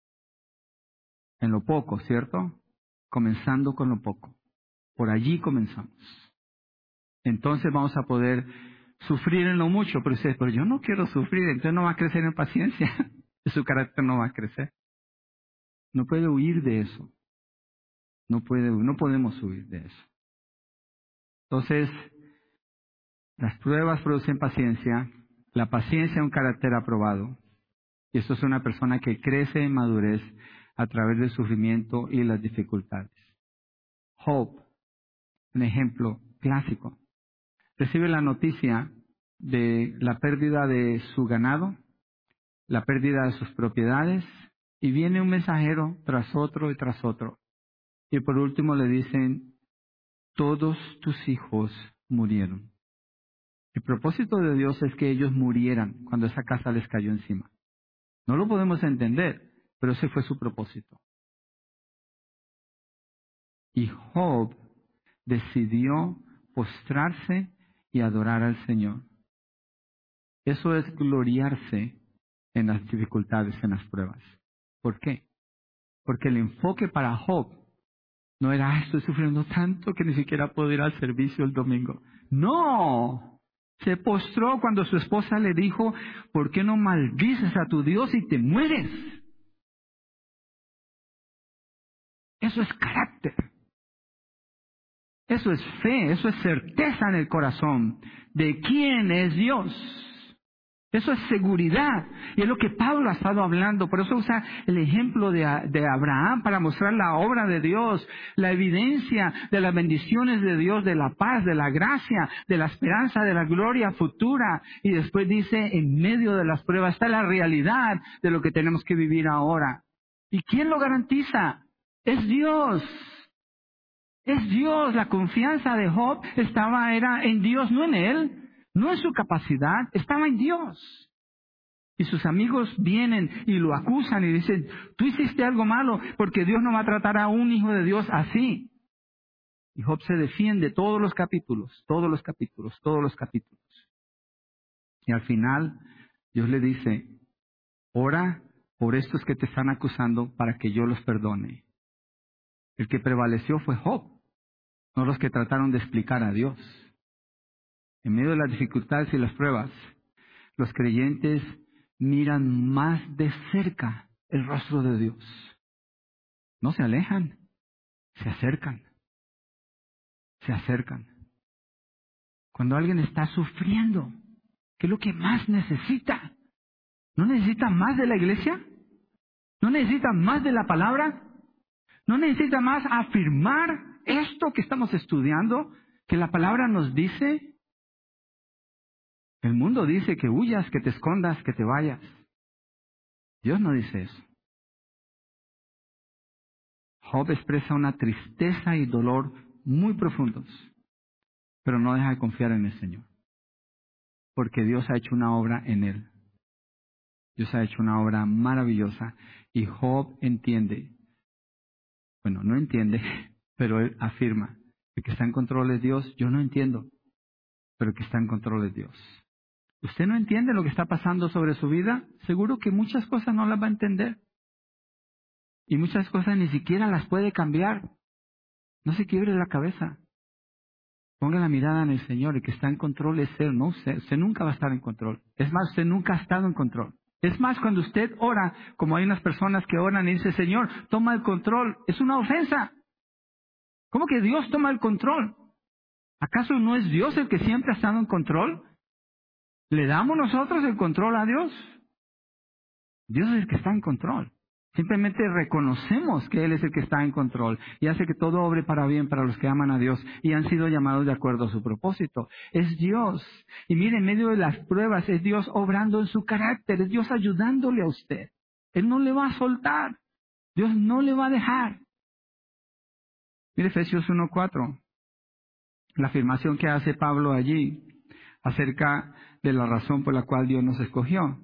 En lo poco, ¿cierto? Comenzando con lo poco. Por allí comenzamos. Entonces vamos a poder sufrir en lo mucho, pero usted, pero yo no quiero sufrir, entonces no va a crecer en paciencia. Su carácter no va a crecer. No puede huir de eso. No puede, no podemos huir de eso. Entonces, las pruebas producen paciencia, la paciencia un carácter aprobado, y esto es una persona que crece en madurez a través del sufrimiento y las dificultades. Job, un ejemplo clásico, recibe la noticia de la pérdida de su ganado, la pérdida de sus propiedades, y viene un mensajero tras otro y tras otro. Y por último le dicen, todos tus hijos murieron. El propósito de Dios es que ellos murieran cuando esa casa les cayó encima. No lo podemos entender, pero ese fue su propósito. Y Job decidió postrarse y adorar al Señor. Eso es gloriarse en las dificultades, en las pruebas. ¿Por qué? Porque el enfoque para Job no era, ah, estoy sufriendo tanto que ni siquiera puedo ir al servicio el domingo. ¡No! Se postró cuando su esposa le dijo, ¿por qué no maldices a tu Dios y te mueres? Eso es carácter. Eso es fe, eso es certeza en el corazón de quién es Dios. Eso es seguridad. Y es lo que Pablo ha estado hablando. Por eso usa el ejemplo de, de Abraham para mostrar la obra de Dios, la evidencia de las bendiciones de Dios, de la paz, de la gracia, de la esperanza, de la gloria futura. Y después dice, en medio de las pruebas está la realidad de lo que tenemos que vivir ahora. ¿Y quién lo garantiza? Es Dios. Es Dios. La confianza de Job estaba, era en Dios, no en él. No en su capacidad, estaba en Dios. Y sus amigos vienen y lo acusan y dicen, tú hiciste algo malo porque Dios no va a tratar a un hijo de Dios así. Y Job se defiende todos los capítulos, todos los capítulos, todos los capítulos. Y al final Dios le dice, ora por estos que te están acusando para que yo los perdone. El que prevaleció fue Job, no los que trataron de explicar a Dios. En medio de las dificultades y las pruebas, los creyentes miran más de cerca el rostro de Dios. No se alejan, se acercan. Se acercan. Cuando alguien está sufriendo, ¿qué es lo que más necesita? ¿No necesita más de la iglesia? ¿No necesita más de la palabra? ¿No necesita más afirmar esto que estamos estudiando, que la palabra nos dice? El mundo dice que huyas, que te escondas, que te vayas. Dios no dice eso. Job expresa una tristeza y dolor muy profundos, pero no deja de confiar en el Señor, porque Dios ha hecho una obra en él. Dios ha hecho una obra maravillosa y Job entiende, bueno, no entiende, pero él afirma que está en control de Dios. Yo no entiendo, pero que está en control de Dios. ¿Usted no entiende lo que está pasando sobre su vida? Seguro que muchas cosas no las va a entender. Y muchas cosas ni siquiera las puede cambiar. No se quiebre la cabeza. Ponga la mirada en el Señor. El que está en control es Él, no usted. Usted nunca va a estar en control. Es más, usted nunca ha estado en control. Es más, cuando usted ora, como hay unas personas que oran y dicen, Señor, toma el control, es una ofensa. ¿Cómo que Dios toma el control? ¿Acaso no es Dios el que siempre ha estado en control? ¿Le damos nosotros el control a Dios? Dios es el que está en control. Simplemente reconocemos que Él es el que está en control y hace que todo obre para bien para los que aman a Dios y han sido llamados de acuerdo a su propósito. Es Dios. Y mire, en medio de las pruebas es Dios obrando en su carácter, es Dios ayudándole a usted. Él no le va a soltar. Dios no le va a dejar. Mire Efesios uno cuatro, la afirmación que hace Pablo allí acerca de la razón por la cual Dios nos escogió.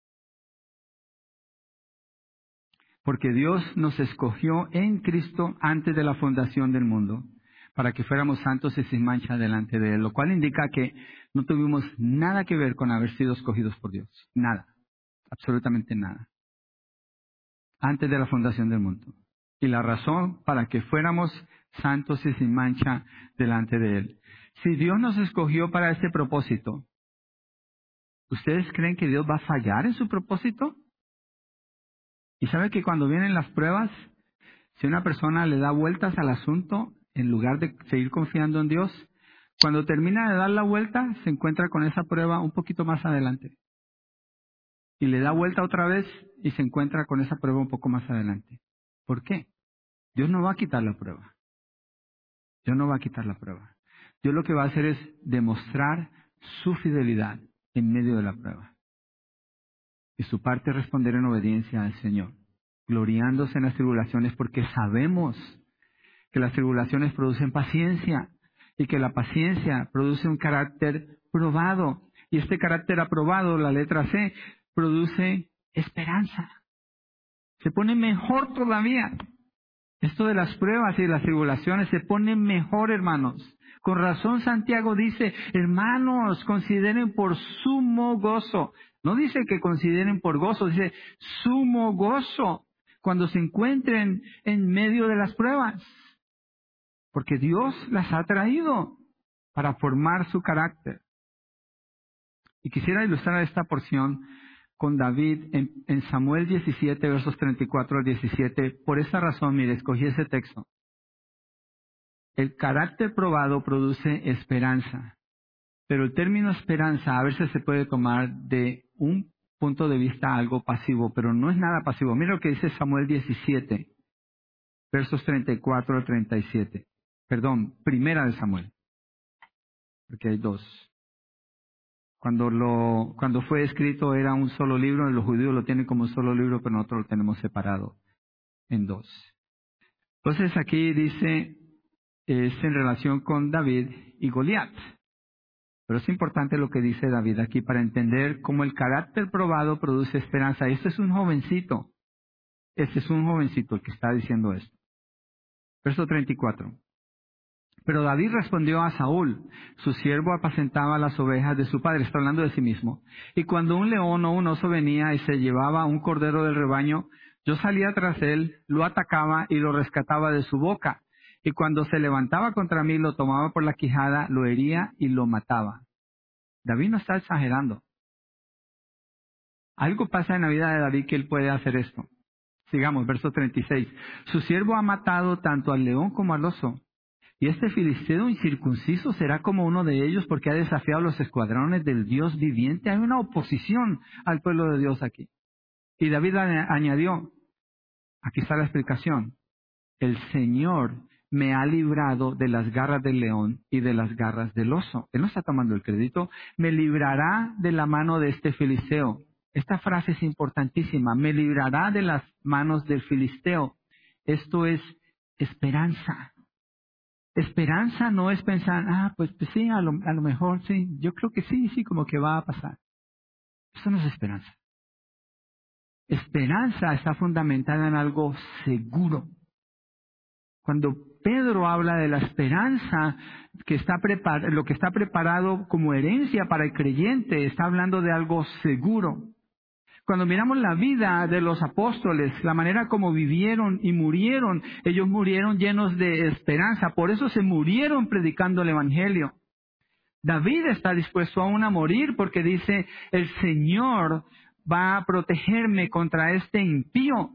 Porque Dios nos escogió en Cristo antes de la fundación del mundo, para que fuéramos santos y sin mancha delante de Él, lo cual indica que no tuvimos nada que ver con haber sido escogidos por Dios. Nada, absolutamente nada. Antes de la fundación del mundo. Y la razón para que fuéramos santos y sin mancha delante de Él. Si Dios nos escogió para este propósito, ¿ustedes creen que Dios va a fallar en su propósito? Y sabe que cuando vienen las pruebas, si una persona le da vueltas al asunto, en lugar de seguir confiando en Dios, cuando termina de dar la vuelta, se encuentra con esa prueba un poquito más adelante. Y le da vuelta otra vez y se encuentra con esa prueba un poco más adelante. ¿Por qué? Dios no va a quitar la prueba. Dios no va a quitar la prueba. Dios lo que va a hacer es demostrar su fidelidad en medio de la prueba. Y su parte es responder en obediencia al Señor, gloriándose en las tribulaciones, porque sabemos que las tribulaciones producen paciencia y que la paciencia produce un carácter probado. Y este carácter aprobado, la letra C, produce esperanza. Se pone mejor todavía. Esto de las pruebas y de las tribulaciones se pone mejor, hermanos. Con razón Santiago dice, hermanos, consideren por sumo gozo. No dice que consideren por gozo, dice sumo gozo cuando se encuentren en medio de las pruebas. Porque Dios las ha traído para formar su carácter. Y quisiera ilustrar esta porción con David en, en Samuel diecisiete, versos treinta y cuatro al diecisiete. Por esa razón, mire, escogí ese texto. El carácter probado produce esperanza, Pero el término esperanza a veces se puede tomar de un punto de vista algo pasivo, pero no es nada pasivo. Mira lo que dice Samuel diecisiete, versos treinta y cuatro al treinta y siete. Perdón, primera de Samuel, porque hay dos. Cuando, lo, cuando fue escrito era un solo libro, los judíos lo tienen como un solo libro, pero nosotros lo tenemos separado en dos. Entonces aquí dice, es en relación con David y Goliat. Pero es importante lo que dice David aquí para entender cómo el carácter probado produce esperanza. Este es un jovencito, este es un jovencito el que está diciendo esto. Verso treinta y cuatro. Pero David respondió a Saúl, su siervo apacentaba las ovejas de su padre, está hablando de sí mismo. Y cuando un león o un oso venía y se llevaba un cordero del rebaño, yo salía tras él, lo atacaba y lo rescataba de su boca. Y cuando se levantaba contra mí, lo tomaba por la quijada, lo hería y lo mataba. David no está exagerando. Algo pasa en la vida de David que él puede hacer esto. Sigamos, verso treinta y seis. Su siervo ha matado tanto al león como al oso. Y este filisteo incircunciso será como uno de ellos porque ha desafiado los escuadrones del Dios viviente. Hay una oposición al pueblo de Dios aquí. Y David añadió, aquí está la explicación, el Señor me ha librado de las garras del león y de las garras del oso. Él no está tomando el crédito. Me librará de la mano de este filisteo. Esta frase es importantísima. Me librará de las manos del filisteo. Esto es esperanza. Esperanza no es pensar, ah, pues, pues sí, a lo, a lo mejor sí, yo creo que sí, sí, como que va a pasar. Eso no es esperanza. Esperanza está fundamentada en algo seguro. Cuando Pedro habla de la esperanza, que está prepar- lo que está preparado como herencia para el creyente, está hablando de algo seguro. Cuando miramos la vida de los apóstoles, la manera como vivieron y murieron, ellos murieron llenos de esperanza, por eso se murieron predicando el Evangelio. David está dispuesto aún a morir porque dice, el Señor va a protegerme contra este impío.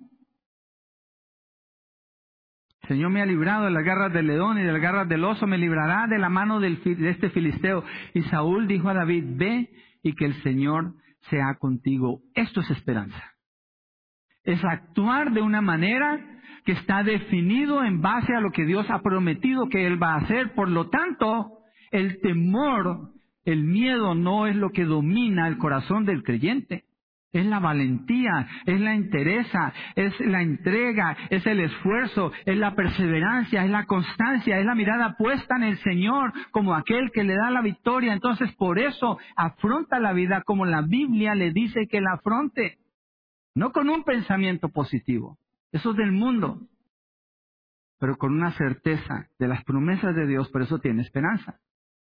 El Señor me ha librado de las garras del león y de las garras del oso, me librará de la mano del, de este filisteo. Y Saúl dijo a David, ve y que el Señor sea contigo. Esto es esperanza. Es actuar de una manera que está definido en base a lo que Dios ha prometido que Él va a hacer. Por lo tanto, el temor, el miedo no es lo que domina el corazón del creyente. Es la valentía, es la entereza, es la entrega, es el esfuerzo, es la perseverancia, es la constancia, es la mirada puesta en el Señor como aquel que le da la victoria. Entonces, por eso afronta la vida como la Biblia le dice que la afronte. No con un pensamiento positivo, eso es del mundo, pero con una certeza de las promesas de Dios, por eso tiene esperanza.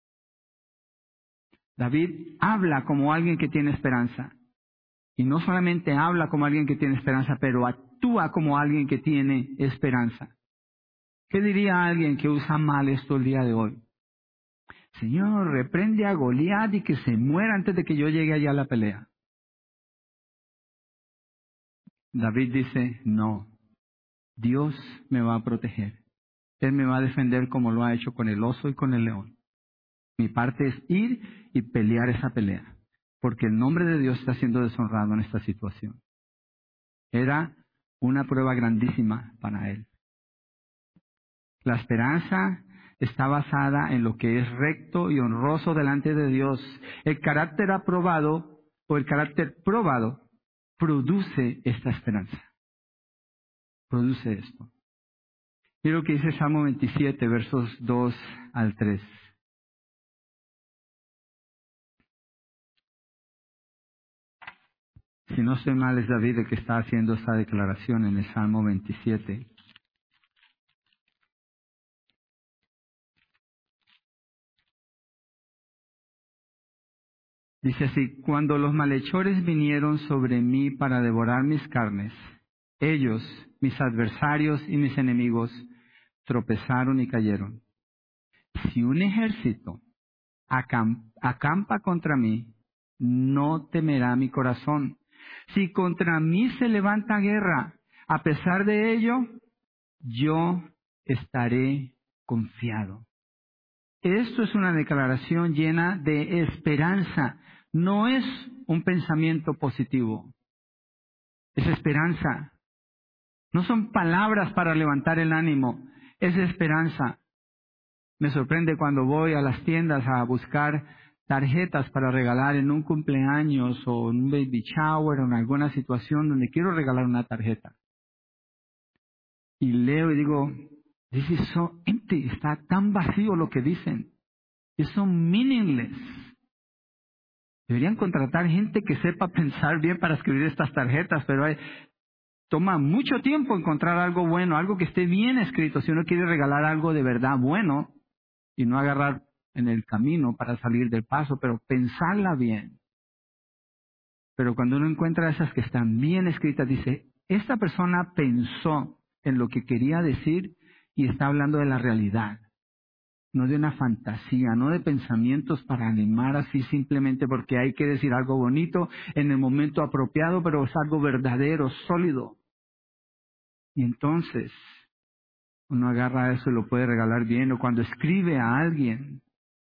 David habla como alguien que tiene esperanza. Y no solamente habla como alguien que tiene esperanza, pero actúa como alguien que tiene esperanza. ¿Qué diría alguien que usa mal esto el día de hoy? Señor, reprende a Goliat y que se muera antes de que yo llegue allá a la pelea. David dice, no, Dios me va a proteger. Él me va a defender como lo ha hecho con el oso y con el león. Mi parte es ir y pelear esa pelea, porque el nombre de Dios está siendo deshonrado en esta situación. Era una prueba grandísima para él. La esperanza está basada en lo que es recto y honroso delante de Dios. El carácter aprobado o el carácter probado produce esta esperanza. Produce esto. Mira lo que dice Salmo veintisiete, versos dos al tres. Si no estoy mal, es David el que está haciendo esta declaración en el Salmo veintisiete. Dice así, cuando los malhechores vinieron sobre mí para devorar mis carnes, ellos, mis adversarios y mis enemigos, tropezaron y cayeron. Si un ejército acampa, acampa contra mí, no temerá mi corazón. Si contra mí se levanta guerra, a pesar de ello, yo estaré confiado. Esto es una declaración llena de esperanza. No es un pensamiento positivo. Es esperanza. No son palabras para levantar el ánimo. Es esperanza. Me sorprende cuando voy a las tiendas a buscar tarjetas para regalar en un cumpleaños o en un baby shower o en alguna situación donde quiero regalar una tarjeta. Y leo y digo, this is so empty, está tan vacío lo que dicen. Es so meaningless. Deberían contratar gente que sepa pensar bien para escribir estas tarjetas, pero hay, toma mucho tiempo encontrar algo bueno, algo que esté bien escrito, si uno quiere regalar algo de verdad bueno y no agarrar en el camino para salir del paso, pero pensarla bien. Pero cuando uno encuentra esas que están bien escritas, dice, esta persona pensó en lo que quería decir y está hablando de la realidad, no de una fantasía, no de pensamientos para animar así simplemente porque hay que decir algo bonito en el momento apropiado, pero es algo verdadero, sólido. Y entonces uno agarra eso y lo puede regalar bien, o cuando escribe a alguien.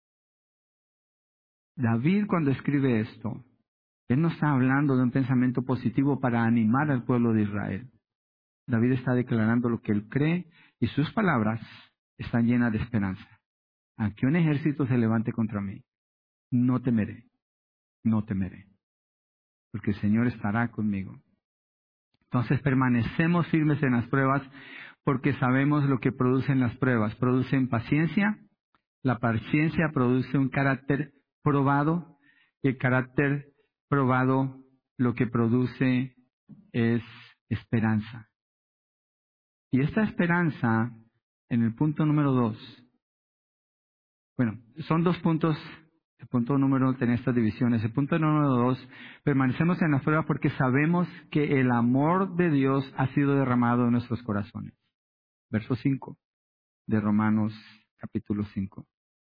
David, cuando escribe esto, él no está hablando de un pensamiento positivo para animar al pueblo de Israel. David está declarando lo que él cree y sus palabras están llenas de esperanza. Aunque un ejército se levante contra mí, no temeré, no temeré, porque el Señor estará conmigo. Entonces permanecemos firmes en las pruebas porque sabemos lo que producen las pruebas. Producen paciencia, la paciencia produce un carácter probado, y el carácter probado lo que produce es esperanza. Y esta esperanza, en el punto número dos, bueno, son dos puntos, el punto número uno tiene estas divisiones. El punto número dos, permanecemos en las pruebas porque sabemos que el amor de Dios ha sido derramado en nuestros corazones. Verso cinco de Romanos capítulo cinco.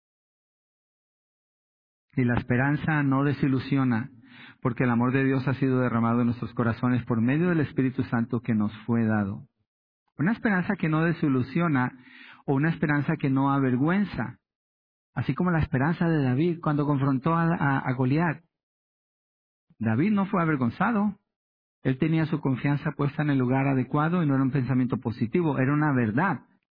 Y la esperanza no desilusiona, porque el amor de Dios ha sido derramado en nuestros corazones por medio del Espíritu Santo que nos fue dado. Una esperanza que no desilusiona o una esperanza que no avergüenza. Así como la esperanza de David cuando confrontó a, a, a Goliat. David no fue avergonzado. Él tenía su confianza puesta en el lugar adecuado y no era un pensamiento positivo, era una verdad.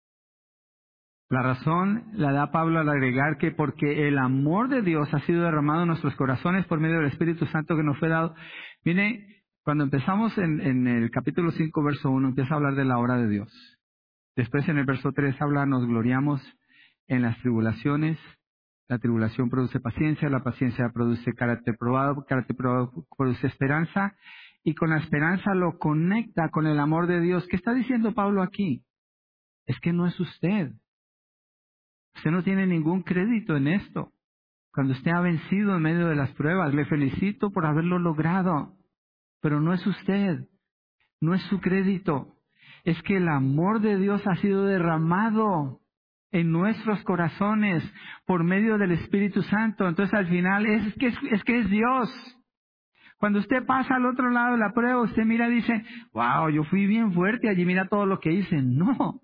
La razón la da Pablo al agregar que porque el amor de Dios ha sido derramado en nuestros corazones por medio del Espíritu Santo que nos fue dado. Mire, cuando empezamos en, en el capítulo cinco, verso uno, empieza a hablar de la obra de Dios. Después en el verso tres habla, nos gloriamos en las tribulaciones. La tribulación produce paciencia, la paciencia produce carácter probado, carácter probado produce esperanza. Y con la esperanza lo conecta con el amor de Dios. ¿Qué está diciendo Pablo aquí? Es que no es usted. Usted no tiene ningún crédito en esto. Cuando usted ha vencido en medio de las pruebas, le felicito por haberlo logrado. Pero no es usted, no es su crédito. Es que el amor de Dios ha sido derramado en nuestros corazones por medio del Espíritu Santo. Entonces al final es que es, es que es Dios. Cuando usted pasa al otro lado de la prueba, usted mira y dice, wow, yo fui bien fuerte allí, mira todo lo que hice. No.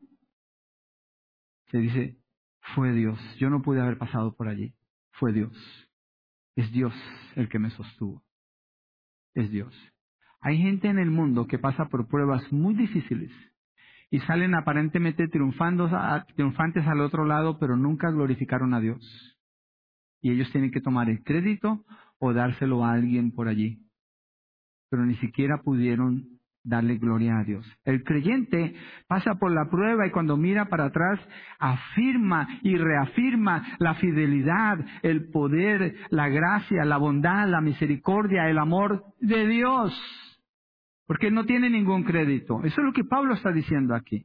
Se dice, fue Dios. Yo no pude haber pasado por allí. Fue Dios. Es Dios el que me sostuvo. Es Dios. Hay gente en el mundo que pasa por pruebas muy difíciles y salen aparentemente triunfando, triunfantes al otro lado, pero nunca glorificaron a Dios. Y ellos tienen que tomar el crédito o dárselo a alguien por allí. Pero ni siquiera pudieron darle gloria a Dios. El creyente pasa por la prueba y cuando mira para atrás afirma y reafirma la fidelidad, el poder, la gracia, la bondad, la misericordia, el amor de Dios. Porque no tiene ningún crédito. Eso es lo que Pablo está diciendo aquí.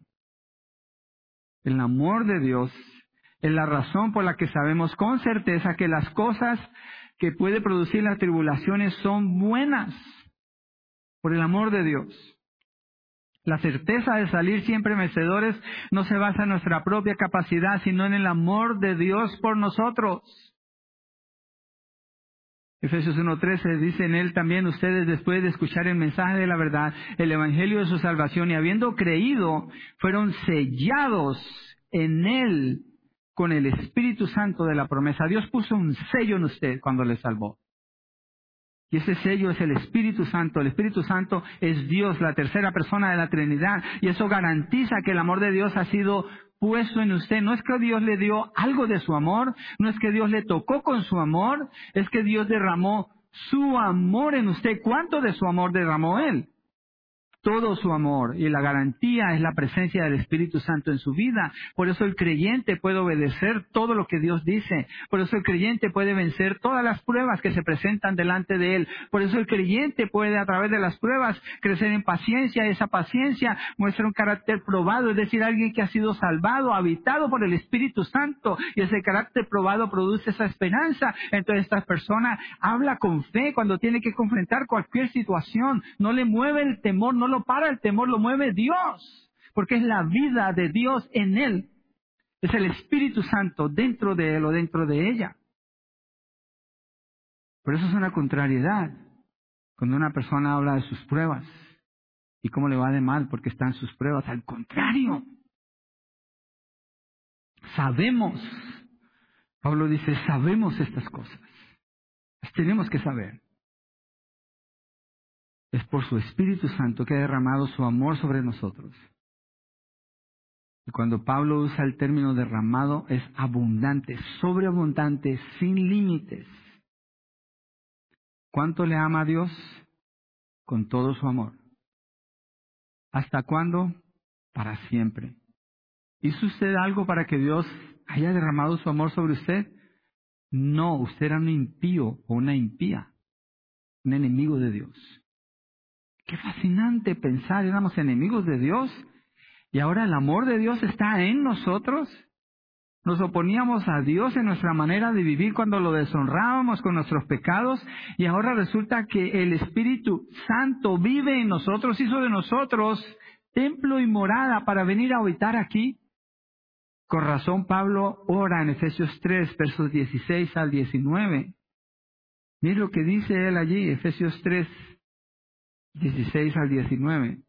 El amor de Dios es la razón por la que sabemos con certeza que las cosas que puede producir las tribulaciones son buenas. Por el amor de Dios. La certeza de salir siempre vencedores no se basa en nuestra propia capacidad, sino en el amor de Dios por nosotros. Efesios uno trece dice, en él también ustedes, después de escuchar el mensaje de la verdad, el evangelio de su salvación, y habiendo creído, fueron sellados en él con el Espíritu Santo de la promesa. Dios puso un sello en usted cuando le salvó. Y ese sello es el Espíritu Santo. El Espíritu Santo es Dios, la tercera persona de la Trinidad. Y eso garantiza que el amor de Dios ha sido puesto en usted. No es que Dios le dio algo de su amor, no es que Dios le tocó con su amor, es que Dios derramó su amor en usted. ¿Cuánto de su amor derramó Él? Todo su amor, y la garantía es la presencia del Espíritu Santo en su vida. Por eso el creyente puede obedecer todo lo que Dios dice. Por eso el creyente puede vencer todas las pruebas que se presentan delante de él. Por eso el creyente puede a través de las pruebas crecer en paciencia. Esa paciencia muestra un carácter probado, es decir, alguien que ha sido salvado, habitado por el Espíritu Santo. Y ese carácter probado produce esa esperanza. Entonces esta persona habla con fe cuando tiene que confrontar cualquier situación. No le mueve el temor, no lo para el temor, lo mueve Dios, porque es la vida de Dios en él. Es el Espíritu Santo dentro de él o dentro de ella. Por eso es una contrariedad cuando una persona habla de sus pruebas y cómo le va de mal porque están sus pruebas. Al contrario, sabemos, Pablo dice, sabemos estas cosas. Las tenemos que saber. Es por su Espíritu Santo que ha derramado su amor sobre nosotros. Y cuando Pablo usa el término derramado, es abundante, sobreabundante, sin límites. ¿Cuánto le ama a Dios? Con todo su amor. ¿Hasta cuándo? Para siempre. ¿Hizo usted algo para que Dios haya derramado su amor sobre usted? No, usted era un impío o una impía, un enemigo de Dios. Qué fascinante pensar, éramos enemigos de Dios y ahora el amor de Dios está en nosotros. Nos oponíamos a Dios en nuestra manera de vivir cuando lo deshonrábamos con nuestros pecados y ahora resulta que el Espíritu Santo vive en nosotros, hizo de nosotros templo y morada para venir a habitar aquí. Con razón Pablo ora en Efesios tres, versos dieciséis al diecinueve. Mire lo que dice él allí, Efesios tres, dieciséis al diecinueve.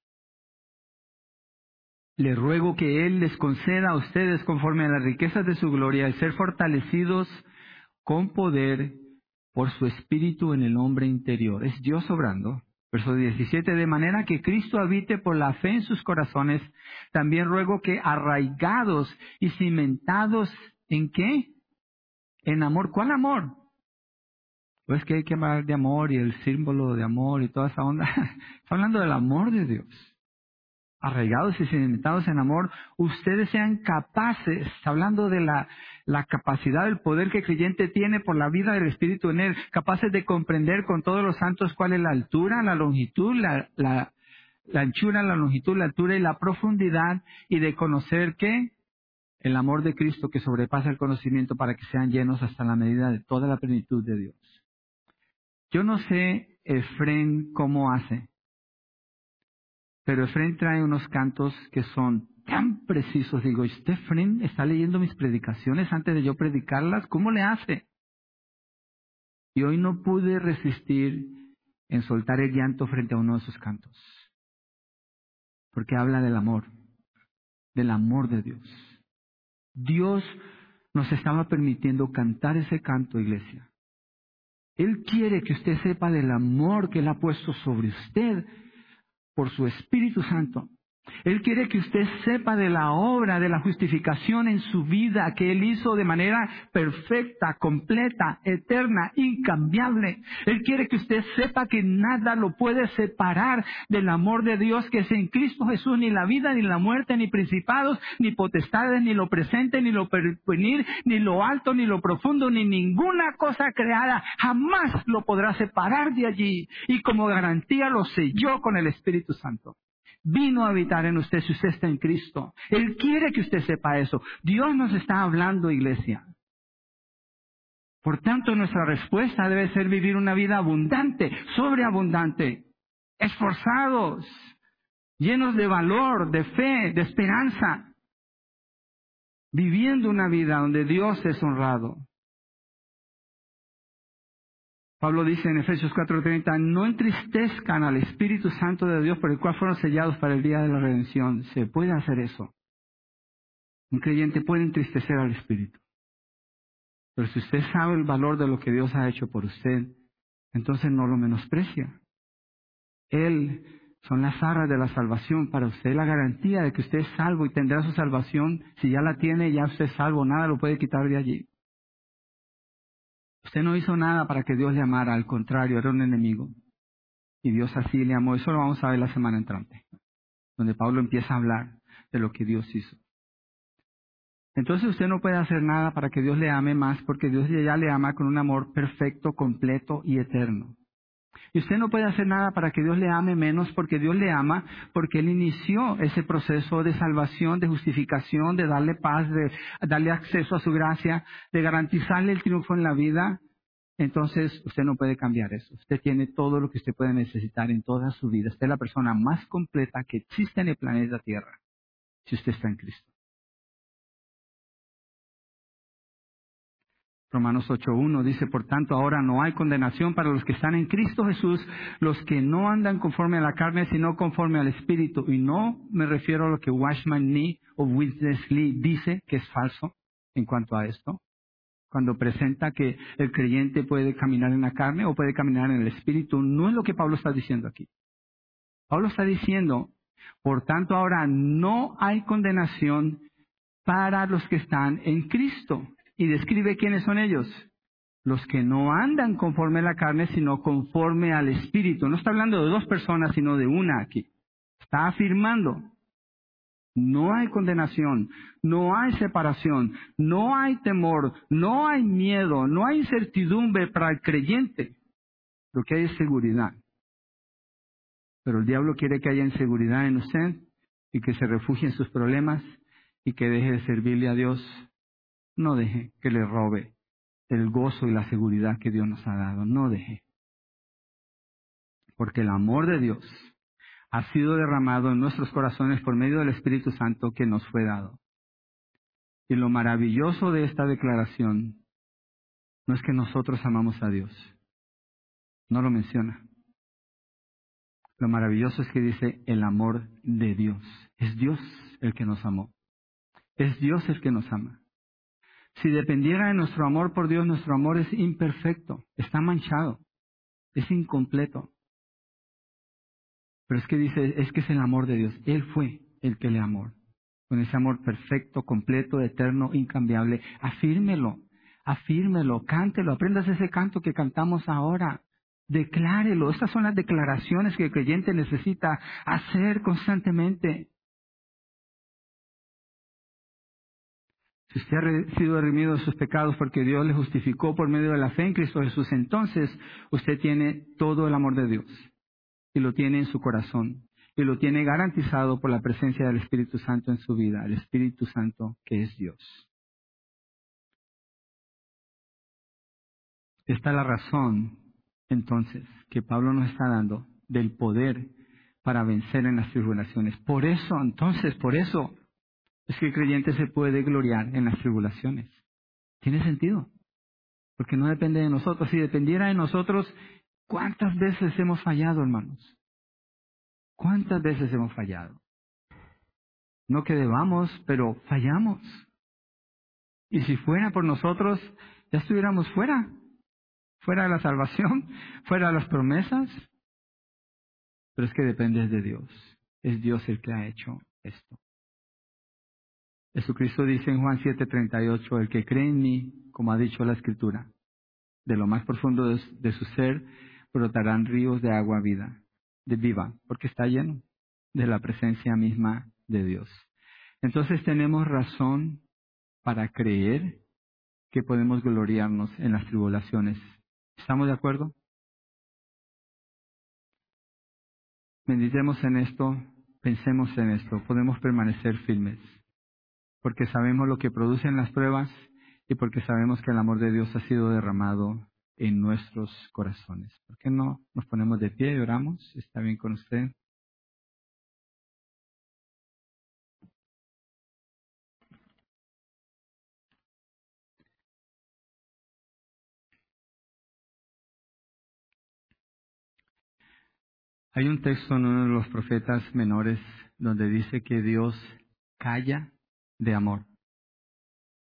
Le ruego que Él les conceda a ustedes conforme a las riquezas de su gloria el ser fortalecidos con poder por su Espíritu en el hombre interior. Es Dios obrando. Verso diecisiete, de manera que Cristo habite por la fe en sus corazones, también ruego que arraigados y cimentados, ¿en qué? En amor. ¿Cuál amor? Pues que hay que hablar de amor y el símbolo de amor y toda esa onda. Está hablando del amor de Dios. Arraigados y cimentados en amor, ustedes sean capaces, está hablando de la, la capacidad, el poder que el creyente tiene por la vida del Espíritu en él, capaces de comprender con todos los santos cuál es la altura, la longitud, la, la, la anchura, la longitud, la altura y la profundidad, y de conocer que el amor de Cristo que sobrepasa el conocimiento para que sean llenos hasta la medida de toda la plenitud de Dios. Yo no sé, Efrén, cómo hace, pero Efrén trae unos cantos que son tan precisos. Digo, ¿este Efrén está leyendo mis predicaciones antes de yo predicarlas? ¿Cómo le hace? Y hoy no pude resistir en soltar el llanto frente a uno de sus cantos, porque habla del amor, del amor de Dios. Dios nos estaba permitiendo cantar ese canto, iglesia. Él quiere que usted sepa del amor que Él ha puesto sobre usted por su Espíritu Santo. Él quiere que usted sepa de la obra de la justificación en su vida que Él hizo de manera perfecta, completa, eterna, incambiable. Él quiere que usted sepa que nada lo puede separar del amor de Dios que es en Cristo Jesús, ni la vida, ni la muerte, ni principados, ni potestades, ni lo presente, ni lo porvenir, ni lo alto, ni lo profundo, ni ninguna cosa creada jamás lo podrá separar de allí. Y como garantía lo selló con el Espíritu Santo. Vino a habitar en usted si usted está en Cristo. Él quiere que usted sepa eso. Dios nos está hablando, iglesia. Por tanto, nuestra respuesta debe ser vivir una vida abundante, sobreabundante, esforzados, llenos de valor, de fe, de esperanza, viviendo una vida donde Dios es honrado. Pablo dice en Efesios cuatro treinta, no entristezcan al Espíritu Santo de Dios por el cual fueron sellados para el día de la redención. Se puede hacer eso. Un creyente puede entristecer al Espíritu. Pero si usted sabe el valor de lo que Dios ha hecho por usted, entonces no lo menosprecia. Él son las arras de la salvación para usted, la garantía de que usted es salvo y tendrá su salvación. Si ya la tiene, ya usted es salvo, nada lo puede quitar de allí. Usted no hizo nada para que Dios le amara, al contrario, era un enemigo. Y Dios así le amó. Eso lo vamos a ver la semana entrante, donde Pablo empieza a hablar de lo que Dios hizo. Entonces usted no puede hacer nada para que Dios le ame más, porque Dios ya le ama con un amor perfecto, completo y eterno. Y usted no puede hacer nada para que Dios le ame menos, porque Dios le ama, porque Él inició ese proceso de salvación, de justificación, de darle paz, de darle acceso a su gracia, de garantizarle el triunfo en la vida. Entonces usted no puede cambiar eso. Usted tiene todo lo que usted puede necesitar en toda su vida. Usted es la persona más completa que existe en el planeta Tierra, si usted está en Cristo. Romanos ocho uno dice, por tanto, ahora no hay condenación para los que están en Cristo Jesús, los que no andan conforme a la carne, sino conforme al Espíritu. Y no me refiero a lo que Watchman Nee o Witness Lee dice, que es falso en cuanto a esto, cuando presenta que el creyente puede caminar en la carne o puede caminar en el Espíritu. No es lo que Pablo está diciendo aquí. Pablo está diciendo, por tanto, ahora no hay condenación para los que están en Cristo. Y describe quiénes son ellos. Los que no andan conforme a la carne, sino conforme al Espíritu. No está hablando de dos personas, sino de una aquí. Está afirmando, no hay condenación, no hay separación, no hay temor, no hay miedo, no hay incertidumbre para el creyente. Lo que hay es seguridad. Pero el diablo quiere que haya inseguridad en usted y que se refugie en sus problemas y que deje de servirle a Dios. No deje que le robe el gozo y la seguridad que Dios nos ha dado. No deje. Porque el amor de Dios ha sido derramado en nuestros corazones por medio del Espíritu Santo que nos fue dado. Y lo maravilloso de esta declaración no es que nosotros amamos a Dios. No lo menciona. Lo maravilloso es que dice el amor de Dios. Es Dios el que nos amó. Es Dios el que nos ama. Si dependiera de nuestro amor por Dios, nuestro amor es imperfecto, está manchado, es incompleto. Pero es que dice, es que es el amor de Dios. Él fue el que le amó. Con ese amor perfecto, completo, eterno, incambiable. Afírmelo, afírmelo, cántelo, aprendas ese canto que cantamos ahora. Declárelo. Estas son las declaraciones que el creyente necesita hacer constantemente. Si usted ha sido redimido de sus pecados porque Dios le justificó por medio de la fe en Cristo Jesús, entonces usted tiene todo el amor de Dios y lo tiene en su corazón y lo tiene garantizado por la presencia del Espíritu Santo en su vida, el Espíritu Santo que es Dios. Esta es la razón, entonces, que Pablo nos está dando del poder para vencer en las tribulaciones. Por eso, entonces, por eso es que el creyente se puede gloriar en las tribulaciones. ¿Tiene sentido? Porque no depende de nosotros. Si dependiera de nosotros, ¿cuántas veces hemos fallado, hermanos? ¿Cuántas veces hemos fallado? No que debamos, pero fallamos. Y si fuera por nosotros, ya estuviéramos fuera. Fuera de la salvación, fuera de las promesas. Pero es que depende de Dios. Es Dios el que ha hecho esto. Jesucristo dice en Juan siete treinta y ocho, el que cree en mí, como ha dicho la Escritura, de lo más profundo de, de su ser brotarán ríos de agua vida, de viva, porque está lleno de la presencia misma de Dios. Entonces tenemos razón para creer que podemos gloriarnos en las tribulaciones. ¿Estamos de acuerdo? Meditemos en esto, pensemos en esto, podemos permanecer firmes, porque sabemos lo que producen las pruebas y porque sabemos que el amor de Dios ha sido derramado en nuestros corazones. ¿Por qué no nos ponemos de pie y oramos? ¿Está bien con usted? Hay un texto en uno de los profetas menores donde dice que Dios calla de amor.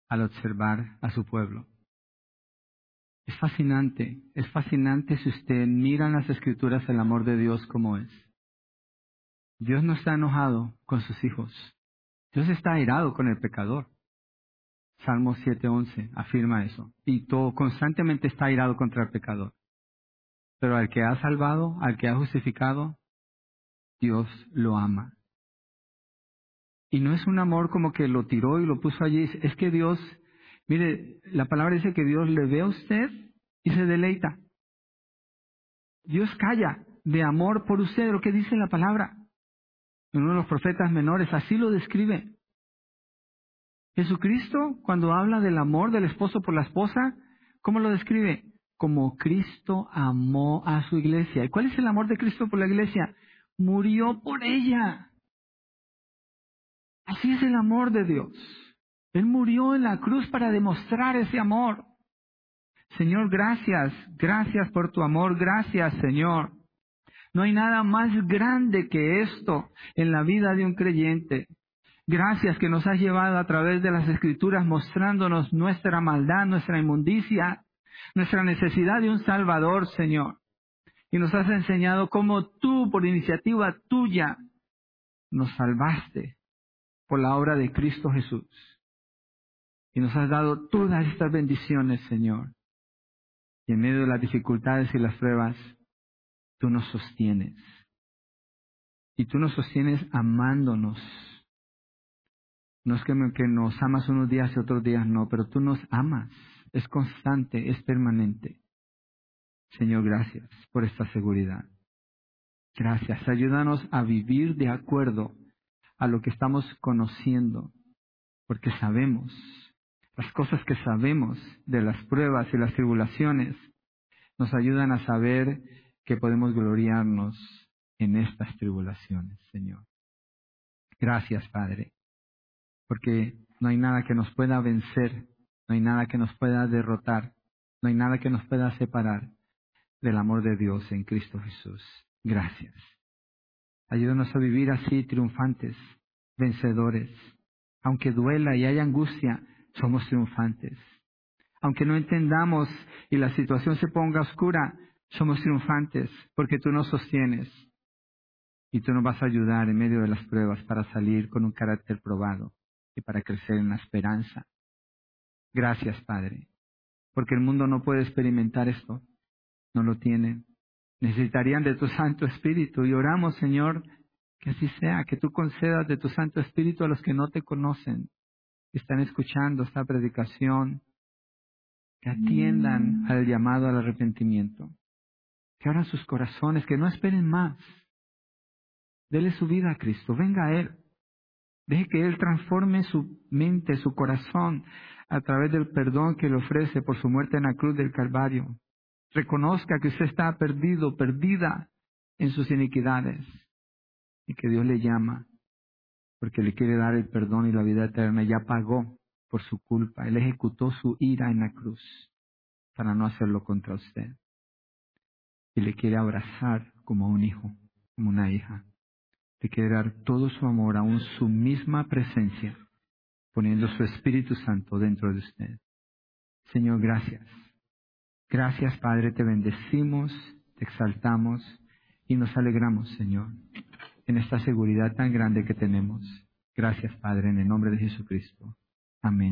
al observar a su pueblo. Es fascinante, es fascinante si usted mira en las Escrituras el amor de Dios como es. Dios no está enojado con sus hijos. Dios está airado con el pecador. Salmo siete once afirma eso. Y todo constantemente está airado contra el pecador. Pero al que ha salvado, al que ha justificado, Dios lo ama. Y no es un amor como que lo tiró y lo puso allí. Es que Dios, mire, la palabra dice que Dios le ve a usted y se deleita. Dios calla de amor por usted, lo que dice la palabra. Uno de los profetas menores así lo describe. Jesucristo, cuando habla del amor del esposo por la esposa, ¿cómo lo describe? Como Cristo amó a su iglesia. ¿Y cuál es el amor de Cristo por la iglesia? Murió por ella. Así es el amor de Dios. Él murió en la cruz para demostrar ese amor. Señor, gracias, gracias por tu amor, gracias, Señor. No hay nada más grande que esto en la vida de un creyente. Gracias que nos has llevado a través de las Escrituras mostrándonos nuestra maldad, nuestra inmundicia, nuestra necesidad de un Salvador, Señor. Y nos has enseñado cómo tú, por iniciativa tuya, nos salvaste por la obra de Cristo Jesús. Y nos has dado todas estas bendiciones, Señor. Y en medio de las dificultades y las pruebas, tú nos sostienes. Y tú nos sostienes amándonos. No es que, me, que nos amas unos días y otros días no, pero tú nos amas. Es constante, es permanente. Señor, gracias por esta seguridad. Gracias. Ayúdanos a vivir de acuerdo a lo que estamos conociendo, porque sabemos, las cosas que sabemos de las pruebas y las tribulaciones, nos ayudan a saber que podemos gloriarnos en estas tribulaciones, Señor. Gracias, Padre, porque no hay nada que nos pueda vencer, no hay nada que nos pueda derrotar, no hay nada que nos pueda separar del amor de Dios en Cristo Jesús. Gracias. Ayúdanos a vivir así, triunfantes, vencedores. Aunque duela y haya angustia, somos triunfantes. Aunque no entendamos y la situación se ponga oscura, somos triunfantes porque tú nos sostienes y tú nos vas a ayudar en medio de las pruebas para salir con un carácter probado y para crecer en la esperanza. Gracias, Padre, porque el mundo no puede experimentar esto, no lo tiene. Necesitarían de tu Santo Espíritu y oramos, Señor, que así sea, que tú concedas de tu Santo Espíritu a los que no te conocen, que están escuchando esta predicación, que atiendan al llamado al arrepentimiento, que abran sus corazones, que no esperen más. Dele su vida a Cristo, venga a Él. Deje que Él transforme su mente, su corazón, a través del perdón que le ofrece por su muerte en la cruz del Calvario. Reconozca que usted está perdido, perdida en sus iniquidades, y que Dios le llama, porque le quiere dar el perdón y la vida eterna. Ya pagó por su culpa. Él ejecutó su ira en la cruz para no hacerlo contra usted. Y le quiere abrazar como a un hijo, como una hija. Le quiere dar todo su amor, aún su misma presencia, poniendo su Espíritu Santo dentro de usted. Señor, gracias. Gracias, Padre, te bendecimos, te exaltamos y nos alegramos, Señor, en esta seguridad tan grande que tenemos. Gracias, Padre, en el nombre de Jesucristo. Amén.